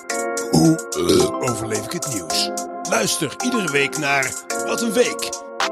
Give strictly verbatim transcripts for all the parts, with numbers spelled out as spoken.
Hoe uh, overleef ik het nieuws? Luister iedere week naar Wat een Week.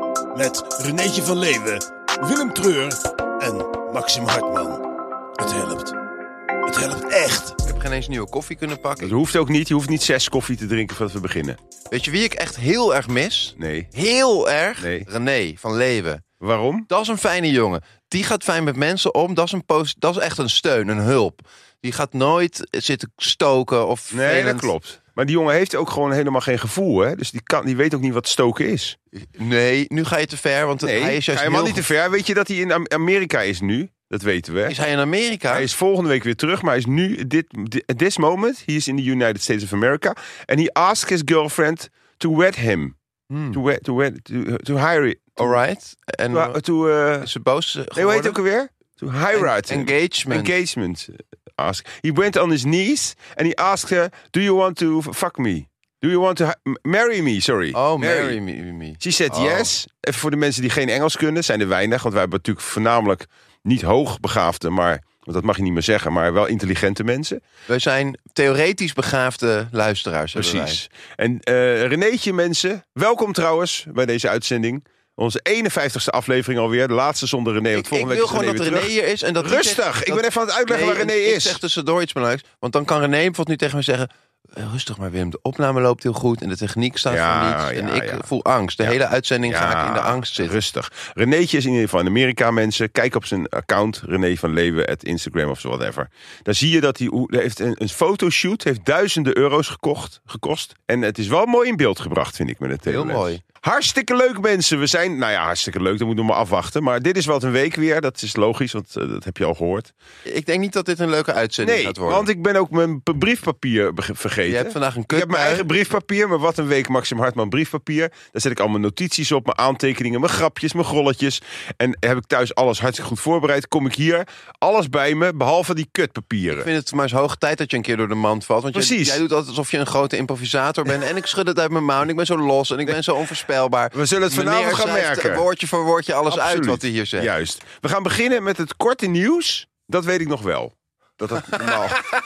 Met Renéetje van Leeuwen, Willem Treur en Maxim Hartman. Het helpt. Het helpt echt. Ik heb geen eens nieuwe koffie kunnen pakken. Dat hoeft ook niet. Je hoeft niet zes koffie te drinken voordat we beginnen. Weet je wie ik echt heel erg mis? Nee. Heel erg? Nee. René van Leeuwen. Waarom? Dat is een fijne jongen. Die gaat fijn met mensen om. Dat is, een post, dat is echt een steun, een hulp. Die gaat nooit zitten stoken of Nee, vervelend. dat klopt. Maar die jongen heeft ook gewoon helemaal geen gevoel, hè? Dus die, kan, die weet ook niet wat stoken is. Nee, nu ga je te ver, want Nee, hij is juist helemaal heel... niet te ver. Weet je dat hij in Amerika is nu? Dat weten we. Hè? Is hij in Amerika? Hij is volgende week weer terug, maar hij is nu, dit, at this moment, he is in the United States of America. And he asked his girlfriend to wed him. Hmm. To, wed, to, wed, to, to hire it. Alright. En To, to, uh, is ze boos geworden? nee, hoe heet het ook alweer? To hire En, engagement. Engagement. Ask. He went on his knees and he asked her, do you want to fuck me? Do you want to hi- marry me? Sorry. Oh, marry me. me. She said Oh. yes. Even voor de mensen die geen Engels kunnen, zijn er weinig. Want wij hebben natuurlijk voornamelijk niet hoogbegaafde, maar, want dat mag je niet meer zeggen, maar wel intelligente mensen. Wij zijn theoretisch begaafde luisteraars. Precies. En uh, Renéetje, mensen, welkom trouwens bij deze uitzending. Onze eenenvijftigste aflevering alweer. De laatste zonder René. Ik, ik wil gewoon dat René terug. hier is. En dat Rustig, zegt, ik dat, ben even aan het uitleggen nee, waar René ik is. Ik zeg tussendoor iets belangrijks. Want dan kan René bijvoorbeeld nu tegen me zeggen... Rustig maar Willem, de opname loopt heel goed en de techniek staat Ja, voor niets. En ja, ik ja. voel angst. De Ja. hele uitzending ga Ja, ik in de angst zitten. Rustig. Renéetje is in ieder geval in Amerika, mensen. Kijk op zijn account, René van Leeuwen, at Instagram of zo, whatever. Dan zie je dat hij, hij heeft een, een fotoshoot, heeft duizenden euro's gekocht, gekost. En het is wel mooi in beeld gebracht, vind ik, met het Heel telelens. mooi. Hartstikke leuk, mensen. We zijn, nou ja, hartstikke leuk. Dan moeten we maar afwachten. Maar dit is Wat een Week weer. Dat is logisch, want uh, dat heb je al gehoord. Ik denk niet dat dit een leuke uitzending Nee, gaat worden. want ik ben ook mijn p- briefpapier be- vergeten. Je hebt vandaag een Ik heb mijn kutbui. eigen briefpapier, maar Wat een Week Maxim Hartman briefpapier. Daar zet ik al mijn notities op, mijn aantekeningen, mijn grapjes, mijn grolletjes. En heb ik thuis alles hartstikke goed voorbereid. Kom ik hier, alles bij me, behalve die kutpapieren. Ik vind het maar eens hoog tijd dat je een keer door de mand valt. Want jij, Precies. jij doet altijd alsof je een grote improvisator bent. En ik schud het uit mijn mouw en ik ben zo los en ik ben zo onvoorspelbaar. We zullen het vanavond Meneer gaan schrijft merken. woordje voor woordje alles Absoluut. uit wat hij hier zegt. Juist. We gaan beginnen met het korte nieuws. Dat weet ik nog wel. Dat dat normaal...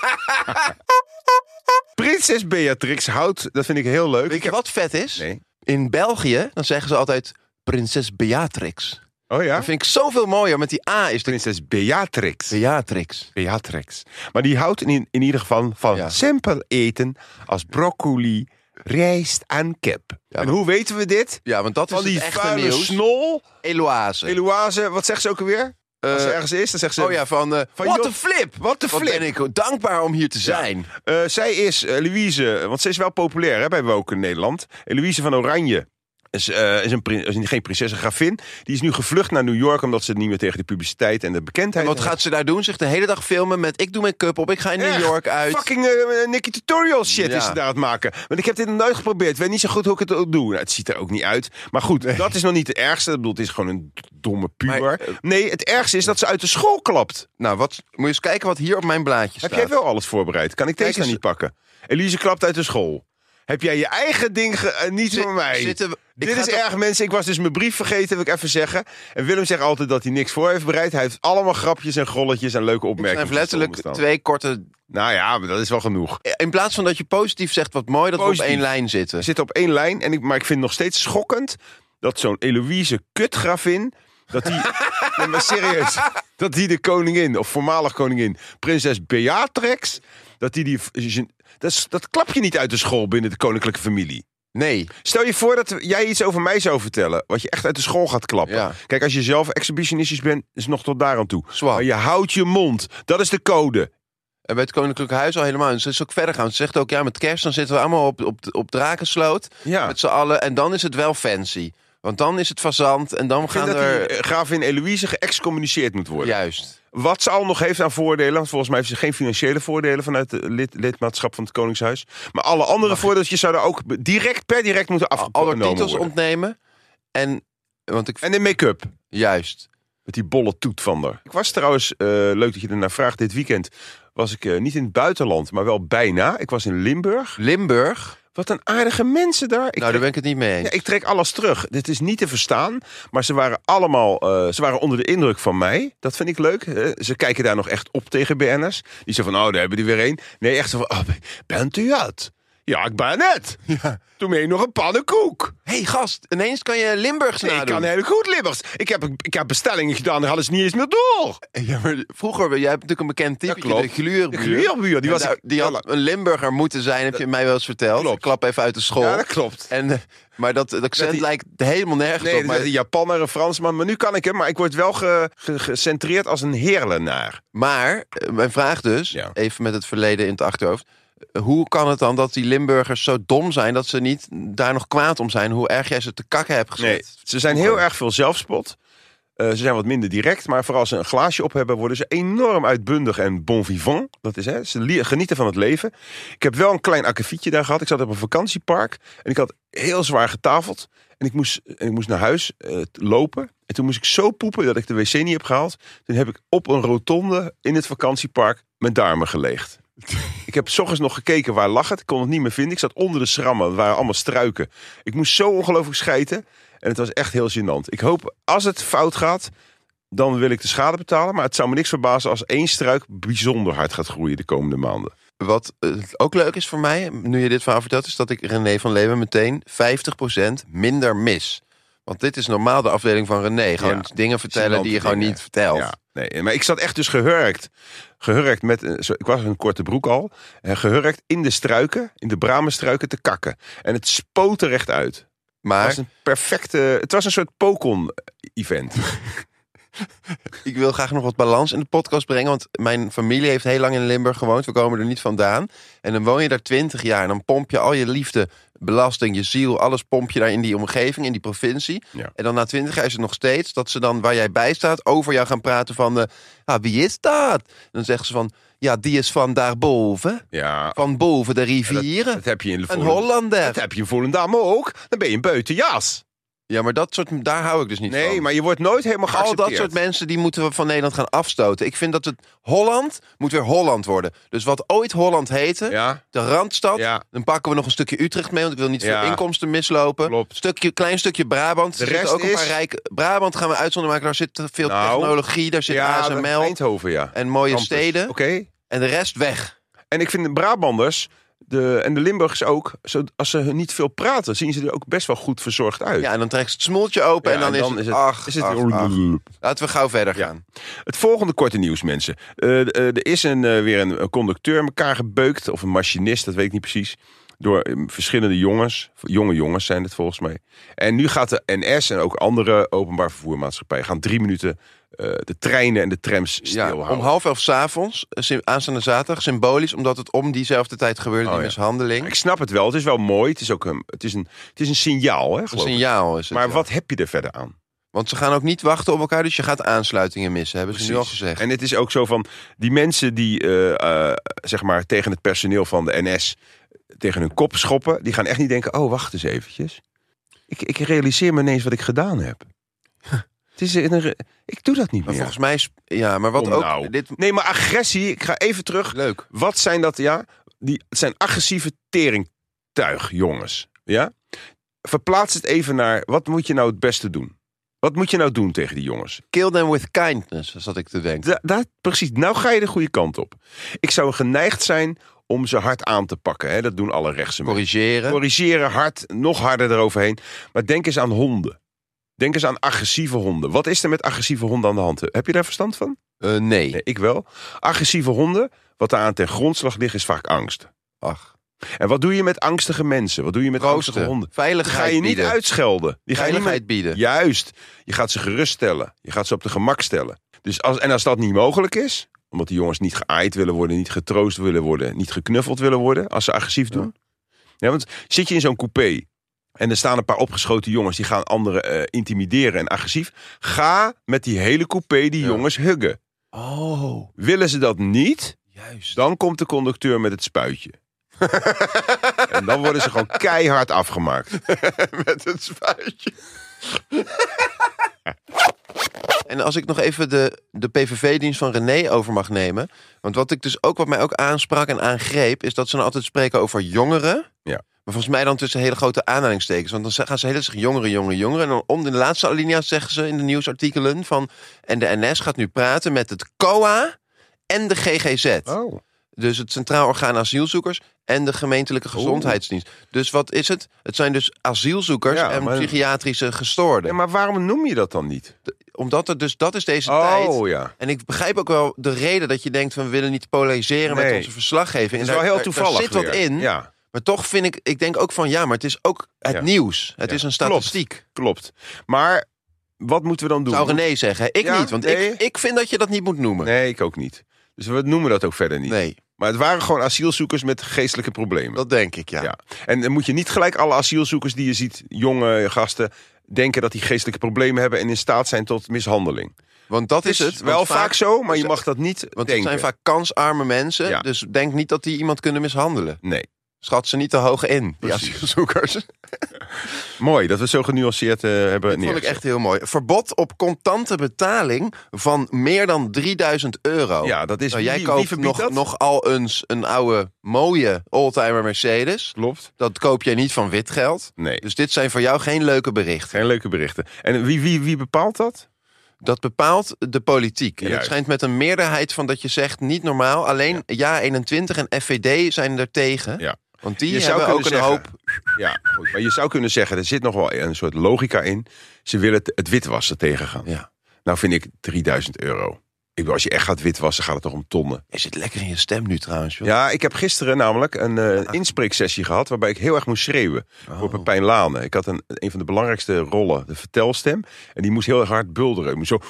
Prinses Beatrix houdt, dat vind ik heel leuk. Weet je wat vet is? Nee. In België, dan zeggen ze altijd prinses Beatrix. Oh ja? Dat vind ik zoveel mooier. Met die A is de Prinses Beatrix. Beatrix. Beatrix. Maar die houdt in, in ieder geval van Ja. simpel eten als broccoli, rijst en kip. Ja, en maar- hoe weten we dit? Ja, want dat Van is die het echte vuile nieuws. snol, Eloise. Eloise, wat zegt ze ook alweer? Als ze Eh, ergens is, dan zegt ze... Oh ja, van, uh, Van what joh, the flip. what the Wat flip. ben ik dankbaar om hier te zijn. Uh, zij is, uh, Louise, want ze is wel populair hè, bij Woke in Nederland. En Louise van Oranje is, uh, is, een prin- is geen prinses, een gravin. Die is nu gevlucht naar New York omdat ze niet meer tegen de publiciteit en de bekendheid... En wat gaat ze daar doen? Zich de hele dag filmen met ik doe make-up op, ik ga in New Echt, York uit. Fucking uh, Nicky Tutorial shit Ja. is ze daar aan het maken. Want ik heb dit nog nooit geprobeerd. Ik weet niet zo goed hoe ik het ook doe. Nou, het ziet er ook niet uit. Maar goed, dat is nog niet het ergste. Ik bedoel, het is gewoon een domme puber. Maar, uh, nee, het ergste is dat ze uit de school klapt. Nou, wat, moet je eens kijken wat hier op mijn blaadje staat. Heb jij wel alles voorbereid? Kan ik Kijk deze nou eens. niet pakken? Elise klapt uit de school. Heb jij je eigen ding, ge- uh, niet Zit- van mij? zitten we- ik Dit ga is toch- erg, mensen. Ik was dus mijn brief vergeten, wil ik even zeggen. En Willem zegt altijd dat hij niks voor heeft bereid. Hij heeft allemaal grapjes en grolletjes en leuke Het opmerkingen. zijn letterlijk staan. twee korte... Nou ja, maar dat is wel genoeg. In plaats van dat je positief zegt wat mooi dat we Positief. op één lijn zitten. We zitten op één lijn, en ik, maar ik vind het nog steeds schokkend dat zo'n Eloïse kutgravin, dat die, nee, maar serieus, dat die de koningin, of voormalig koningin, prinses Beatrix, dat die die, dat, is, dat klap je niet uit de school binnen de koninklijke familie. Nee. Stel je voor dat jij iets over mij zou vertellen, wat je echt uit de school gaat klappen. Ja. Kijk, als je zelf exhibitionistisch bent, is het nog tot daar aan toe. Zwak. Maar je houdt je mond, dat is de code. En bij het Koninklijke Huis al helemaal. En ze is ook verder gaan. Ze zegt ook, ja, met kerst dan zitten we allemaal op, op, op Drakensloot. Ja. Met z'n allen. En dan is het wel fancy. Want dan is het fazant. En dan Ik vind gaan dat er... die eh, gravin Eloïse geëxcommuniceerd moet worden. Juist. Wat ze al nog heeft aan voordelen, want volgens mij heeft ze geen financiële voordelen vanuit het lid, lidmaatschap van het Koningshuis. Maar alle andere voordeeltjes zouden ook direct per direct moeten Alle afgenomen titels worden. ontnemen. En... Want ik... En de make-up. Juist. Met die bolle toet van haar. Ik was trouwens, uh, leuk dat je ernaar vraagt, dit weekend was ik uh, niet in het buitenland, maar wel bijna. Ik was in Limburg. Limburg. Wat een aardige mensen daar. Ik nou, daar ben ik het niet mee eens. Ja, ik trek alles terug. Dit is niet te verstaan. Maar ze waren allemaal uh, ze waren onder de indruk van mij. Dat vind ik leuk. Uh, ze kijken daar nog echt op tegen B N'ers. Die zo van, oh, daar hebben die weer een. Nee, echt zo van, oh, bent u het? Ja, ik ben het. Ja. Toen meen je nog een pannenkoek. Hé, hey, gast, ineens kan je Limburgs nadoen. Ik kan heel goed Limburgs. Ik heb, ik heb bestellingen gedaan, daar hadden ze niet eens meer door. Ja, maar vroeger, jij hebt natuurlijk een bekend type, ja, de gluurbuur. De gluurbuur, die, was daar, die had een Limburger moeten zijn, heb je mij wel eens verteld. Klopt. Ik klap even uit de school. Ja, dat klopt. En, maar dat, dat accent die, lijkt helemaal nergens nee, op. Maar een Japanner, een Fransman, maar nu kan ik hem. Maar ik word wel ge, ge, gecentreerd als een heerlenaar. Maar, mijn vraag dus, ja. even met het verleden in het achterhoofd. Hoe kan het dan dat die Limburgers zo dom zijn dat ze niet daar nog kwaad om zijn? Hoe erg jij ze te kakken hebt gezet? Nee, ze zijn heel erg veel zelfspot. Uh, ze zijn wat minder direct, maar vooral als ze een glaasje op hebben, worden ze enorm uitbundig en bon vivant. Dat is, hè, ze genieten van het leven. Ik heb wel een klein akkefietje daar gehad. Ik zat op een vakantiepark en ik had heel zwaar getafeld. En ik moest, en ik moest naar huis uh, lopen. En toen moest ik zo poepen dat ik de wc niet heb gehaald. Toen heb ik op een rotonde in het vakantiepark mijn darmen geleegd. Ik heb 's ochtends nog gekeken waar lag het. Ik kon het niet meer vinden. Ik zat onder de schrammen. Het waren allemaal struiken. Ik moest zo ongelooflijk schijten. En het was echt heel gênant. Ik hoop, als het fout gaat, dan wil ik de schade betalen. Maar het zou me niks verbazen als één struik bijzonder hard gaat groeien de komende maanden. Wat uh, ook leuk is voor mij, nu je dit verhaal vertelt, is dat ik René van Leeuwen meteen vijftig procent minder mis. Want dit is normaal de afdeling van René. Gewoon ja, dingen vertellen die je gewoon dingen. niet vertelt. Ja, nee, maar ik zat echt dus gehurkt. Gehurkt met, ik was in een korte broek al. Gehurkt in de struiken, in de bramenstruiken te kakken. En het spoot er echt uit. Maar het was een perfecte, het was een soort Pokon-event. Ik wil graag nog wat balans in de podcast brengen. Want mijn familie heeft heel lang in Limburg gewoond. We komen er niet vandaan. En dan woon je daar twintig jaar. En dan pomp je al je liefde, belasting, je ziel. Alles pomp je daar in die omgeving, in die provincie. Ja. En dan na twintig jaar is het nog steeds dat ze dan, waar jij bij staat, over jou gaan praten van, uh, ah, wie is dat? Dan zeggen ze van, ja, die is van daarboven. Ja. Van boven de rivieren. Ja, dat, dat heb je in de een Hollander. Dat heb je in Volendam ook. Dan ben je een buitenjas. Ja, maar dat soort, daar hou ik dus niet nee, van. Nee, maar je wordt nooit helemaal geaccepteerd. Al dat soort mensen, die moeten we van Nederland gaan afstoten. Ik vind dat het Holland moet weer Holland worden. Dus wat ooit Holland heette, ja. de Randstad. Ja. Dan pakken we nog een stukje Utrecht mee, want ik wil niet ja. veel inkomsten mislopen. Klopt. Stukje, klein stukje Brabant. De rest er ook een is... paar rijke... Brabant gaan we uitzonderen maken. Daar zit veel nou, technologie, daar zit ja, A S M L. Eindhoven, ja. En mooie Campus. steden. Okay. En de rest weg. En ik vind de Brabanders... De, en de Limburgers ook, zo, als ze niet veel praten, zien ze er ook best wel goed verzorgd uit. Ja, en dan trekt ze het smoeltje open ja, en dan, en dan is, het, is het, ach, is het ach, ach. Laten we gauw verder gaan. Ja. Het volgende korte nieuws, mensen. Uh, uh, er is een, uh, weer een, een conducteur in elkaar gebeukt, of een machinist, dat weet ik niet precies. Door um, verschillende jongens, jonge jongens zijn het volgens mij. En nu gaat de N S en ook andere openbaar vervoermaatschappijen gaan drie minuten uh, de treinen en de trams stilhouden. Ja, om half elf 's avonds, aanstaande zaterdag, symbolisch, omdat het om diezelfde tijd gebeurde, oh, die ja. mishandeling. Ik snap het wel, het is wel mooi, het is ook een, het is een, het is een signaal. Hè, een signaal is het, maar ja. wat heb je er verder aan? Want ze gaan ook niet wachten op elkaar, dus je gaat aansluitingen missen, hebben Precies. ze nu al gezegd. En het is ook zo van, die mensen die uh, uh, zeg maar tegen het personeel van de N S tegen hun kop schoppen, die gaan echt niet denken, oh, wacht eens eventjes. Ik, ik realiseer me ineens wat ik gedaan heb. Het is een, ik doe dat niet maar meer. Volgens mij is, ja, maar wat Kom ook... Nou. Dit... Nee, maar agressie, ik ga even terug. Leuk. Wat zijn dat, ja? Die, het zijn agressieve teringtuig, jongens. Ja? Verplaats het even naar, wat moet je nou het beste doen? Wat moet je nou doen tegen die jongens? Kill them with kindness, zat ik te denken. Da, da, precies, nou ga je de goede kant op. Ik zou geneigd zijn om ze hard aan te pakken. Hè? Dat doen alle rechtse mensen. Corrigeren. Corrigeren, hard, nog harder eroverheen. Maar denk eens aan honden. Denk eens aan agressieve honden. Wat is er met agressieve honden aan de hand? Heb je daar verstand van? Uh, nee. nee. Ik wel. Agressieve honden, wat daar aan ten grondslag ligt, is vaak angst. Ach. En wat doe je met angstige mensen? Wat doe je met Roosten. angstige honden? Veiligheid Die ga je niet bieden. uitschelden. Die Veiligheid ga je niet bieden. Juist. Je gaat ze geruststellen. Je gaat ze op de gemak stellen. Dus als, en als dat niet mogelijk is, omdat die jongens niet geaaid willen worden, niet getroost willen worden, niet geknuffeld willen worden, als ze agressief doen. Ja, ja want zit je in zo'n coupé en er staan een paar opgeschoten jongens die gaan anderen uh, intimideren en agressief. Ga met die hele coupé die ja. jongens huggen. Oh. Willen ze dat niet, Juist. dan komt de conducteur met het spuitje. En dan worden ze gewoon keihard afgemaakt. Met het spuitje. En als ik nog even de, de P V V-dienst van René over mag nemen. Want wat ik dus ook, wat mij ook aansprak en aangreep, is dat ze nou altijd spreken over jongeren. Ja. Maar volgens mij dan tussen hele grote aanhalingstekens. Want dan gaan ze heel zich jongeren, jongeren, jongeren. En dan om de laatste alinea zeggen ze in de nieuwsartikelen van... en de N S gaat nu praten met het C O A en de G G Z. Oh. Dus het Centraal Orgaan Asielzoekers en de gemeentelijke gezondheidsdienst. Oeh. Dus wat is het? Het zijn dus asielzoekers ja, en maar... psychiatrische gestoorden. Ja, maar waarom noem je dat dan niet? De, omdat het dus, dat is deze oh, tijd. Ja. En ik begrijp ook wel de reden dat je denkt... van we willen niet polariseren nee. met onze verslaggeving. Het is en wel daar, heel toevallig daar zit weer. wat in. Ja. Maar toch vind ik, ik denk ook van ja, maar het is ook het ja. nieuws. Het ja. is een statistiek. Klopt, klopt. Maar wat moeten we dan doen? Zou René zeggen, ik ja, niet. Want nee. ik, ik vind dat je dat niet moet noemen. Nee, ik ook niet. Dus we noemen dat ook verder niet. Nee. Maar het waren gewoon asielzoekers met geestelijke problemen. Dat denk ik, ja. ja. En dan moet je niet gelijk alle asielzoekers die je ziet, jonge gasten, denken dat die geestelijke problemen hebben en in staat zijn tot mishandeling. Want dat is, is het. Wel vaak, vaak zo, maar je mag dat niet want denken. het zijn vaak kansarme mensen. Ja. Dus denk niet dat die iemand kunnen mishandelen. Nee. Schat ze niet te hoog in, die Precies. asielzoekers. Mooi, dat we zo genuanceerd uh, hebben neergezet. Dat vond ik echt heel mooi. Verbod op contante betaling van meer dan drieduizend euro. Ja, dat is nou, wie, jij koopt wie nog, dat? nog al eens een oude, mooie oldtimer Mercedes. Klopt. Dat koop jij niet van wit geld. Nee. Dus dit zijn voor jou geen leuke berichten. Geen leuke berichten. En wie, wie, wie bepaalt dat? Dat bepaalt de politiek. En Juist. het schijnt met een meerderheid van dat je zegt niet normaal. Alleen ja, Ja eenentwintig en F V D zijn er tegen. Ja. Want die je zou hebben ook een zeggen, hoop... Ja, goed, maar je zou kunnen zeggen, er zit nog wel een soort logica in. Ze willen het, het witwassen tegengaan. Ja. Nou vind ik drieduizend euro. Ik bedoel, als je echt gaat witwassen, gaat het toch om tonnen. Je zit lekker in je stem nu trouwens. Joh. Ja, ik heb gisteren namelijk een uh, inspreeksessie gehad waarbij ik heel erg moest schreeuwen Oh. voor Pepijn Lane. Ik had een, een van de belangrijkste rollen, de vertelstem. En die moest heel erg hard bulderen. Ik moest zo...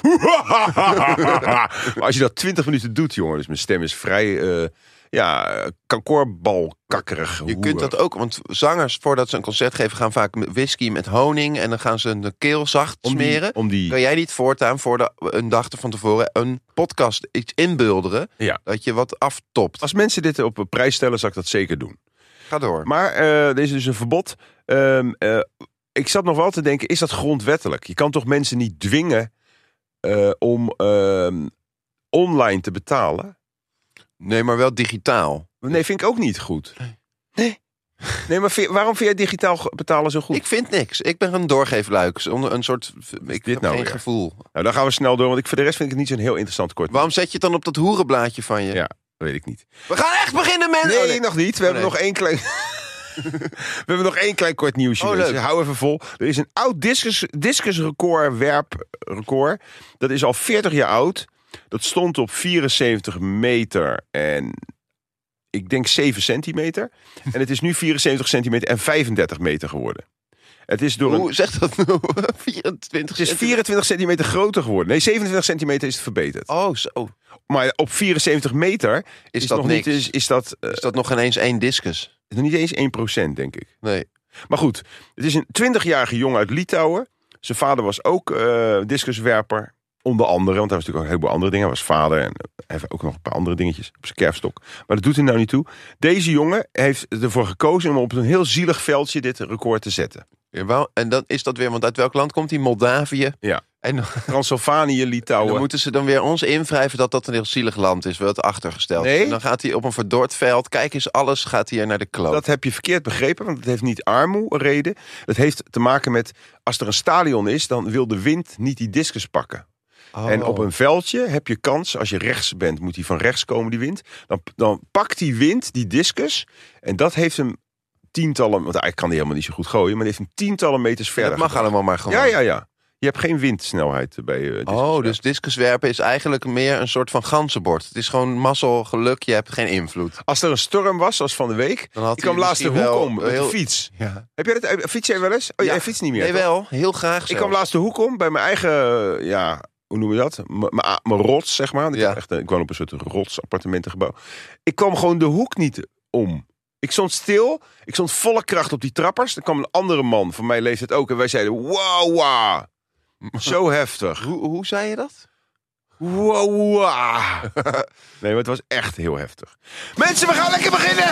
Maar als je dat twintig minuten doet, jongen, dus mijn stem is vrij... Uh, ja, kankoorbalkakkerig. Je kunt dat ook, want zangers voordat ze een concert geven gaan vaak whisky met honing en dan gaan ze de keel zacht Om die- smeren. om die- Kan jij niet voortaan voor de, een dag van tevoren een podcast iets inbulderen Ja. dat je wat aftopt? Als mensen dit op een prijs stellen, zou ik dat zeker doen. Ga door. Maar uh, er is dus een verbod. Um, uh, ik zat nog wel te denken, is dat grondwettelijk? Je kan toch mensen niet dwingen uh, om uh, online te betalen? Nee, maar wel digitaal. Nee, vind ik ook niet goed. Nee. Nee, maar vind, waarom vind jij digitaal betalen zo goed? Ik vind niks. Ik ben een doorgeefluik. Zonder een soort. Ik dit heb nou geen weer? gevoel. Nou, dan gaan we snel door, want ik, voor de rest vind ik het niet zo'n heel interessant kort. Waarom zet je het dan op dat hoerenblaadje van je? Ja, dat weet ik niet. We gaan echt beginnen, mensen! Nee, Oh, nee. nog niet. We Oh, hebben nee. nog één klein... We hebben nog één klein kort nieuwsje. Oh, mensen. leuk. Hou even vol. Er is een oud discus, discusrecord, werprecord. Dat is al veertig jaar oud. Dat stond op vierenzeventig meter en ik denk zeven centimeter. En het is nu vierenzeventig centimeter en vijfendertig meter geworden. Het is door een... Hoe zegt dat nou? vierentwintig Het is vierentwintig centimeter groter geworden. Nee, zevenentwintig centimeter is het verbeterd. Oh, zo. Maar op vierenzeventig meter is, Is dat nog niks? niet... Is, is dat uh, Is dat nog ineens één discus? is nog niet eens één procent, denk ik. Nee. Maar goed, het is een twintigjarige jongen uit Litouwen. Zijn vader was ook uh, discuswerper. Onder andere, want hij was natuurlijk ook een heleboel andere dingen. Hij was vader en hij heeft ook nog een paar andere dingetjes op zijn kerfstok. Maar dat doet hij nou niet toe. Deze jongen heeft ervoor gekozen om op een heel zielig veldje dit record te zetten. Ja, wel, en dan is dat weer, want uit welk land komt die? Moldavië? Ja. En dan, Transylvanië, Litouwen. dan moeten ze dan weer ons invrijven dat dat een heel zielig land is. Wel het achtergesteld. Nee. En dan gaat hij op een verdord veld. Kijk eens, alles gaat hier naar de kloot. Dat heb je verkeerd begrepen, want het heeft niet armoe reden. Het heeft te maken met, als er een stadion is, dan wil de wind niet die discus pakken. Oh. En op een veldje heb je kans, als je rechts bent, moet die van rechts komen, die wind. Dan, dan pakt die wind die discus en dat heeft hem tientallen, want eigenlijk kan hij helemaal niet zo goed gooien, maar die heeft hem tientallen meters verder Dat mag gebracht. allemaal maar gewoon. Ja, ja, ja. Je hebt geen windsnelheid bij uh, discus. Oh, dus discuswerpen is eigenlijk meer een soort van ganzenbord. Het is gewoon mazzel, geluk, je hebt geen invloed. Als er een storm was, zoals van de week, Dan had ik kwam hij laatst de hoek misschien wel om met heel- de fiets. Ja. Heb jij dat? Fiets jij wel eens? Oh, Ja. jij fietst niet meer. Nee, toch? wel. Heel graag Ik zelfs. kwam laatst de hoek om bij mijn eigen, ja, hoe noem je dat? M- m- Mijn rots, zeg maar. Ik, Ja. heb echt, een- ik woon op een soort rotsappartementengebouw. Ik kwam gewoon de hoek niet om. Ik stond stil. Ik stond volle kracht op die trappers. Er kwam een andere man van mijn leeftijd ook. En wij zeiden, wow, wow. Zo heftig. Hoe, hoe zei je dat? Wow, wow. Nee, maar het was echt heel heftig. Mensen, we gaan lekker beginnen.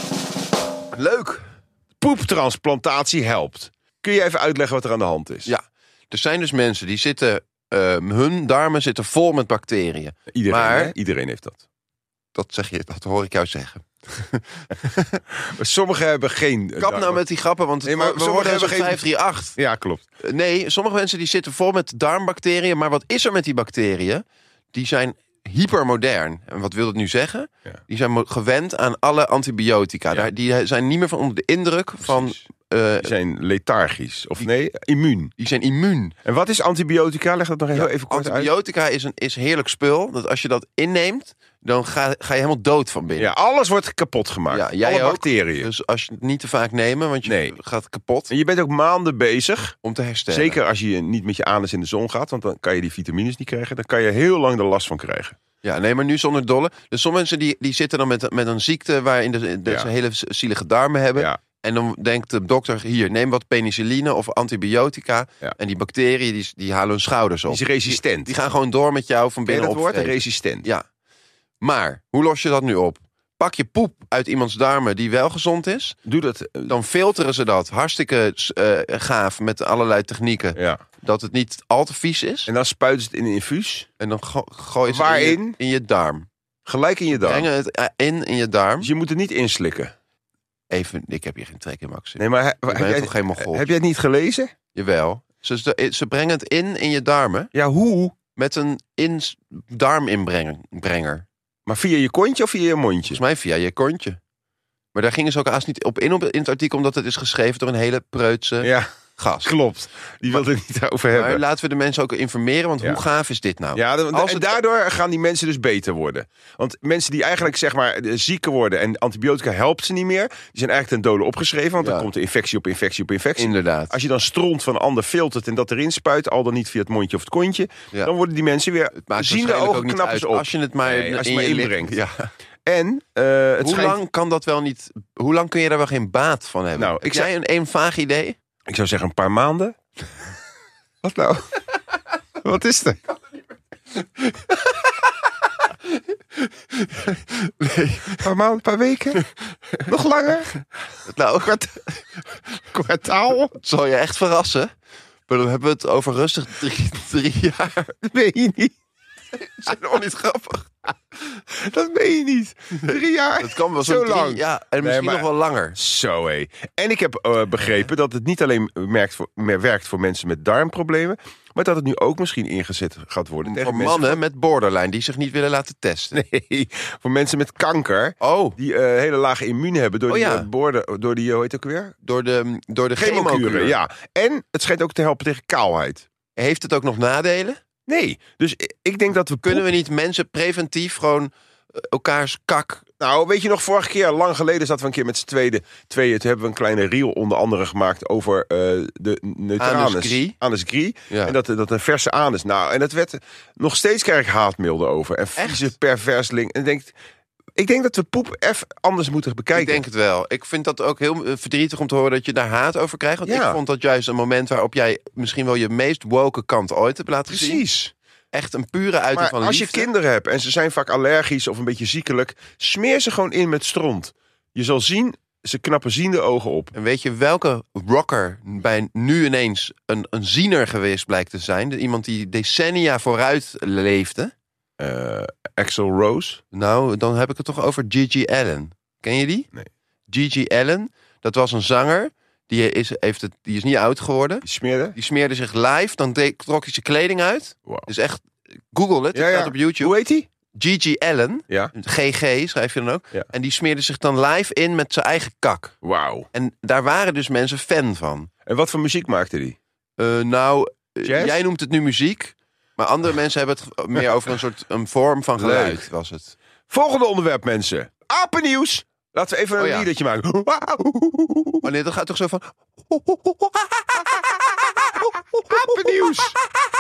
Leuk. Poeptransplantatie helpt. Kun je even uitleggen wat er aan de hand is? Ja, er zijn dus mensen die zitten... Uh, hun darmen zitten vol met bacteriën. Iedereen, Maar- hè? Iedereen heeft dat. Dat zeg je, dat hoor ik jou zeggen. Sommigen hebben geen... Kap nou met die grappen, want Nee, maar we sommigen worden hebben zo'n geen- vijf drie acht. Ja, klopt. Nee, sommige mensen die zitten vol met darmbacteriën. Maar wat is er met die bacteriën? Die zijn hypermodern. En wat wil dat nu zeggen? Ja. Die zijn mo- gewend aan alle antibiotica. Ja. Daar, die zijn niet meer van onder de indruk van... Precies. eh, Die zijn lethargisch. Of nee, immuun. die zijn immuun. En wat is antibiotica? Leg dat nog heel even kort uit. Antibiotica is een is heerlijk spul. Dat als je dat inneemt, dan ga, ga je helemaal dood van binnen. Ja, alles wordt kapot gemaakt. Ja, jij Alle ook. bacteriën. Dus als je het niet te vaak neemt, want je Nee. gaat kapot En je bent ook maanden bezig. om te herstellen. Zeker als je niet met je anus in de zon gaat. Want dan kan je die vitamines niet krijgen. Dan kan je heel lang er last van krijgen. Ja, nee, maar nu zonder dolle. Dus sommige mensen die, die zitten dan met, met een ziekte waarin de, de, Ja. ze hele zielige darmen hebben. Ja. En dan denkt de dokter, hier, neem wat penicilline of antibiotica. Ja. En die bacteriën, die, die halen hun schouders op. Die is resistent. Die gaan gewoon door met jou van Ken je binnen dat woord? opvreten. Resistent. Ja. Maar, hoe los je dat nu op? Pak je poep uit iemands darmen die wel gezond is. Doe dat. eh, Dan filteren ze dat. Hartstikke eh, gaaf met allerlei technieken. Ja. Dat het niet al te vies is. En dan spuiten ze het in een infuus. En dan go gooi je het in Waarin? je, in je darm. Gelijk in je darm. Brengen het eh, in in je darm. Dus je moet het niet inslikken. Even, ik heb hier geen trek in, Max. Nee, maar he- ben heb, jij, toch geen Mongool? heb jij het niet gelezen? Jawel. Ze, ze, ze brengen het in in je darmen Ja, hoe? met een in, darminbrenger. Maar via je kontje of via je mondje? Volgens mij via je kontje. Maar daar gingen ze ook haast niet op in, op in het artikel, omdat het is geschreven door een hele preutse Ja, gast. klopt. Die wilde er niet over Maar hebben. laten we de mensen ook informeren, want Ja. hoe gaaf is dit nou? Ja, de- Als en het- daardoor gaan die mensen dus beter worden. Want mensen die eigenlijk zeg maar eh, zieker worden en antibiotica helpt ze niet meer, die zijn eigenlijk ten dode opgeschreven, want Ja. dan komt er infectie op infectie op infectie. Inderdaad. Als je dan stront van een ander filtert en dat erin spuit, al dan niet via het mondje of het kontje, Ja. dan worden die mensen weer Het maakt zien de waarschijnlijk ook ogen niet knappen uit ze op. als je het maar, Nee, als je in het maar je lip- inbrengt. Ja. En eh, het Hoe schijnt, lang kan dat wel niet? Hoe lang kun je daar wel geen baat van hebben? Nou, Heb ik jij zei- een, een vaag idee? ik zou zeggen een paar maanden. Wat nou? Wat is er? Nee. Een paar maanden, een paar weken? Nog langer? Nou, Kwartaal? het zal je echt verrassen. Maar dan hebben we het over rustig drie, drie jaar. Dat meen je niet. Dat is helemaal niet grappig. Dat meen je niet. Drie jaar? Het kan wel Zo zo'n drie, lang. ja, en misschien maar- nog wel langer. Zo hé. En ik heb eh, begrepen dat het niet alleen merkt voor, meer werkt voor mensen met darmproblemen, maar dat het nu ook misschien ingezet gaat worden tegen Voor mensen mannen met borderline die zich niet willen laten testen. van- nee, voor mensen met kanker Oh, die eh, hele lage immuun hebben door Oh, die ja. eh, borden, door die, hoe heet het ook weer? door de, door de Chemokuren, chemokuren. ja. En het schijnt ook te helpen tegen kaalheid. Heeft het ook nog nadelen? Nee, dus i- ik denk dat we Kunnen we niet mensen preventief gewoon eh, elkaars kak... Nou, weet je nog, vorige keer, lang geleden, zaten we een keer met z'n tweede, tweeën. Toen hebben we een kleine reel onder andere gemaakt over uh, de neutralis. Anus gris. Anus gris. Ja. En dat, dat een verse anus. Nou, en dat werd, nog steeds krijg ik haatmailden over. En vieze Echt? perversling. En denk, ik denk dat we poep even anders moeten bekijken. Ik denk het wel. Ik vind dat ook heel eh, verdrietig om te horen dat je daar haat over krijgt. Want Ja. ik vond dat juist een moment waarop jij misschien wel je meest woke kant ooit hebt laten zien. Precies. Echt een pure uiting Maar van als je liefde. kinderen hebt en ze zijn vaak allergisch of een beetje ziekelijk, smeer ze gewoon in met stront. Je zal zien, ze knappen ziende ogen op. En weet je welke rocker bij nu ineens een, een ziener geweest blijkt te zijn? De- Iemand die decennia vooruit leefde. Uh, Axl Rose. Nou, dan heb ik het toch over Gigi Allen. Ken je die? Nee. Gigi Allen, dat was een zanger. Die is, heeft het, die is niet oud geworden. Die smeerde. Die smeerde zich live, dan deed- trok hij zijn kleding uit. Wow. Dus echt, google het, het Ja, ja. staat op YouTube. Hoe heet die? Gigi Allen, Ja. G G schrijf je dan ook. Ja. En die smeerde zich dan live in met zijn eigen kak. Wauw. En daar waren dus mensen fan van. En wat voor muziek maakte die? Uh, nou, uh, Jazz? jij noemt het nu muziek. Maar andere mensen hebben het meer over een soort een vorm van geluid, Leuk. was het. Volgende onderwerp, mensen. Apennieuws. Laten we even een Oh ja. liedertje maken. Oh nee, dat gaat toch zo van... Apennieuws.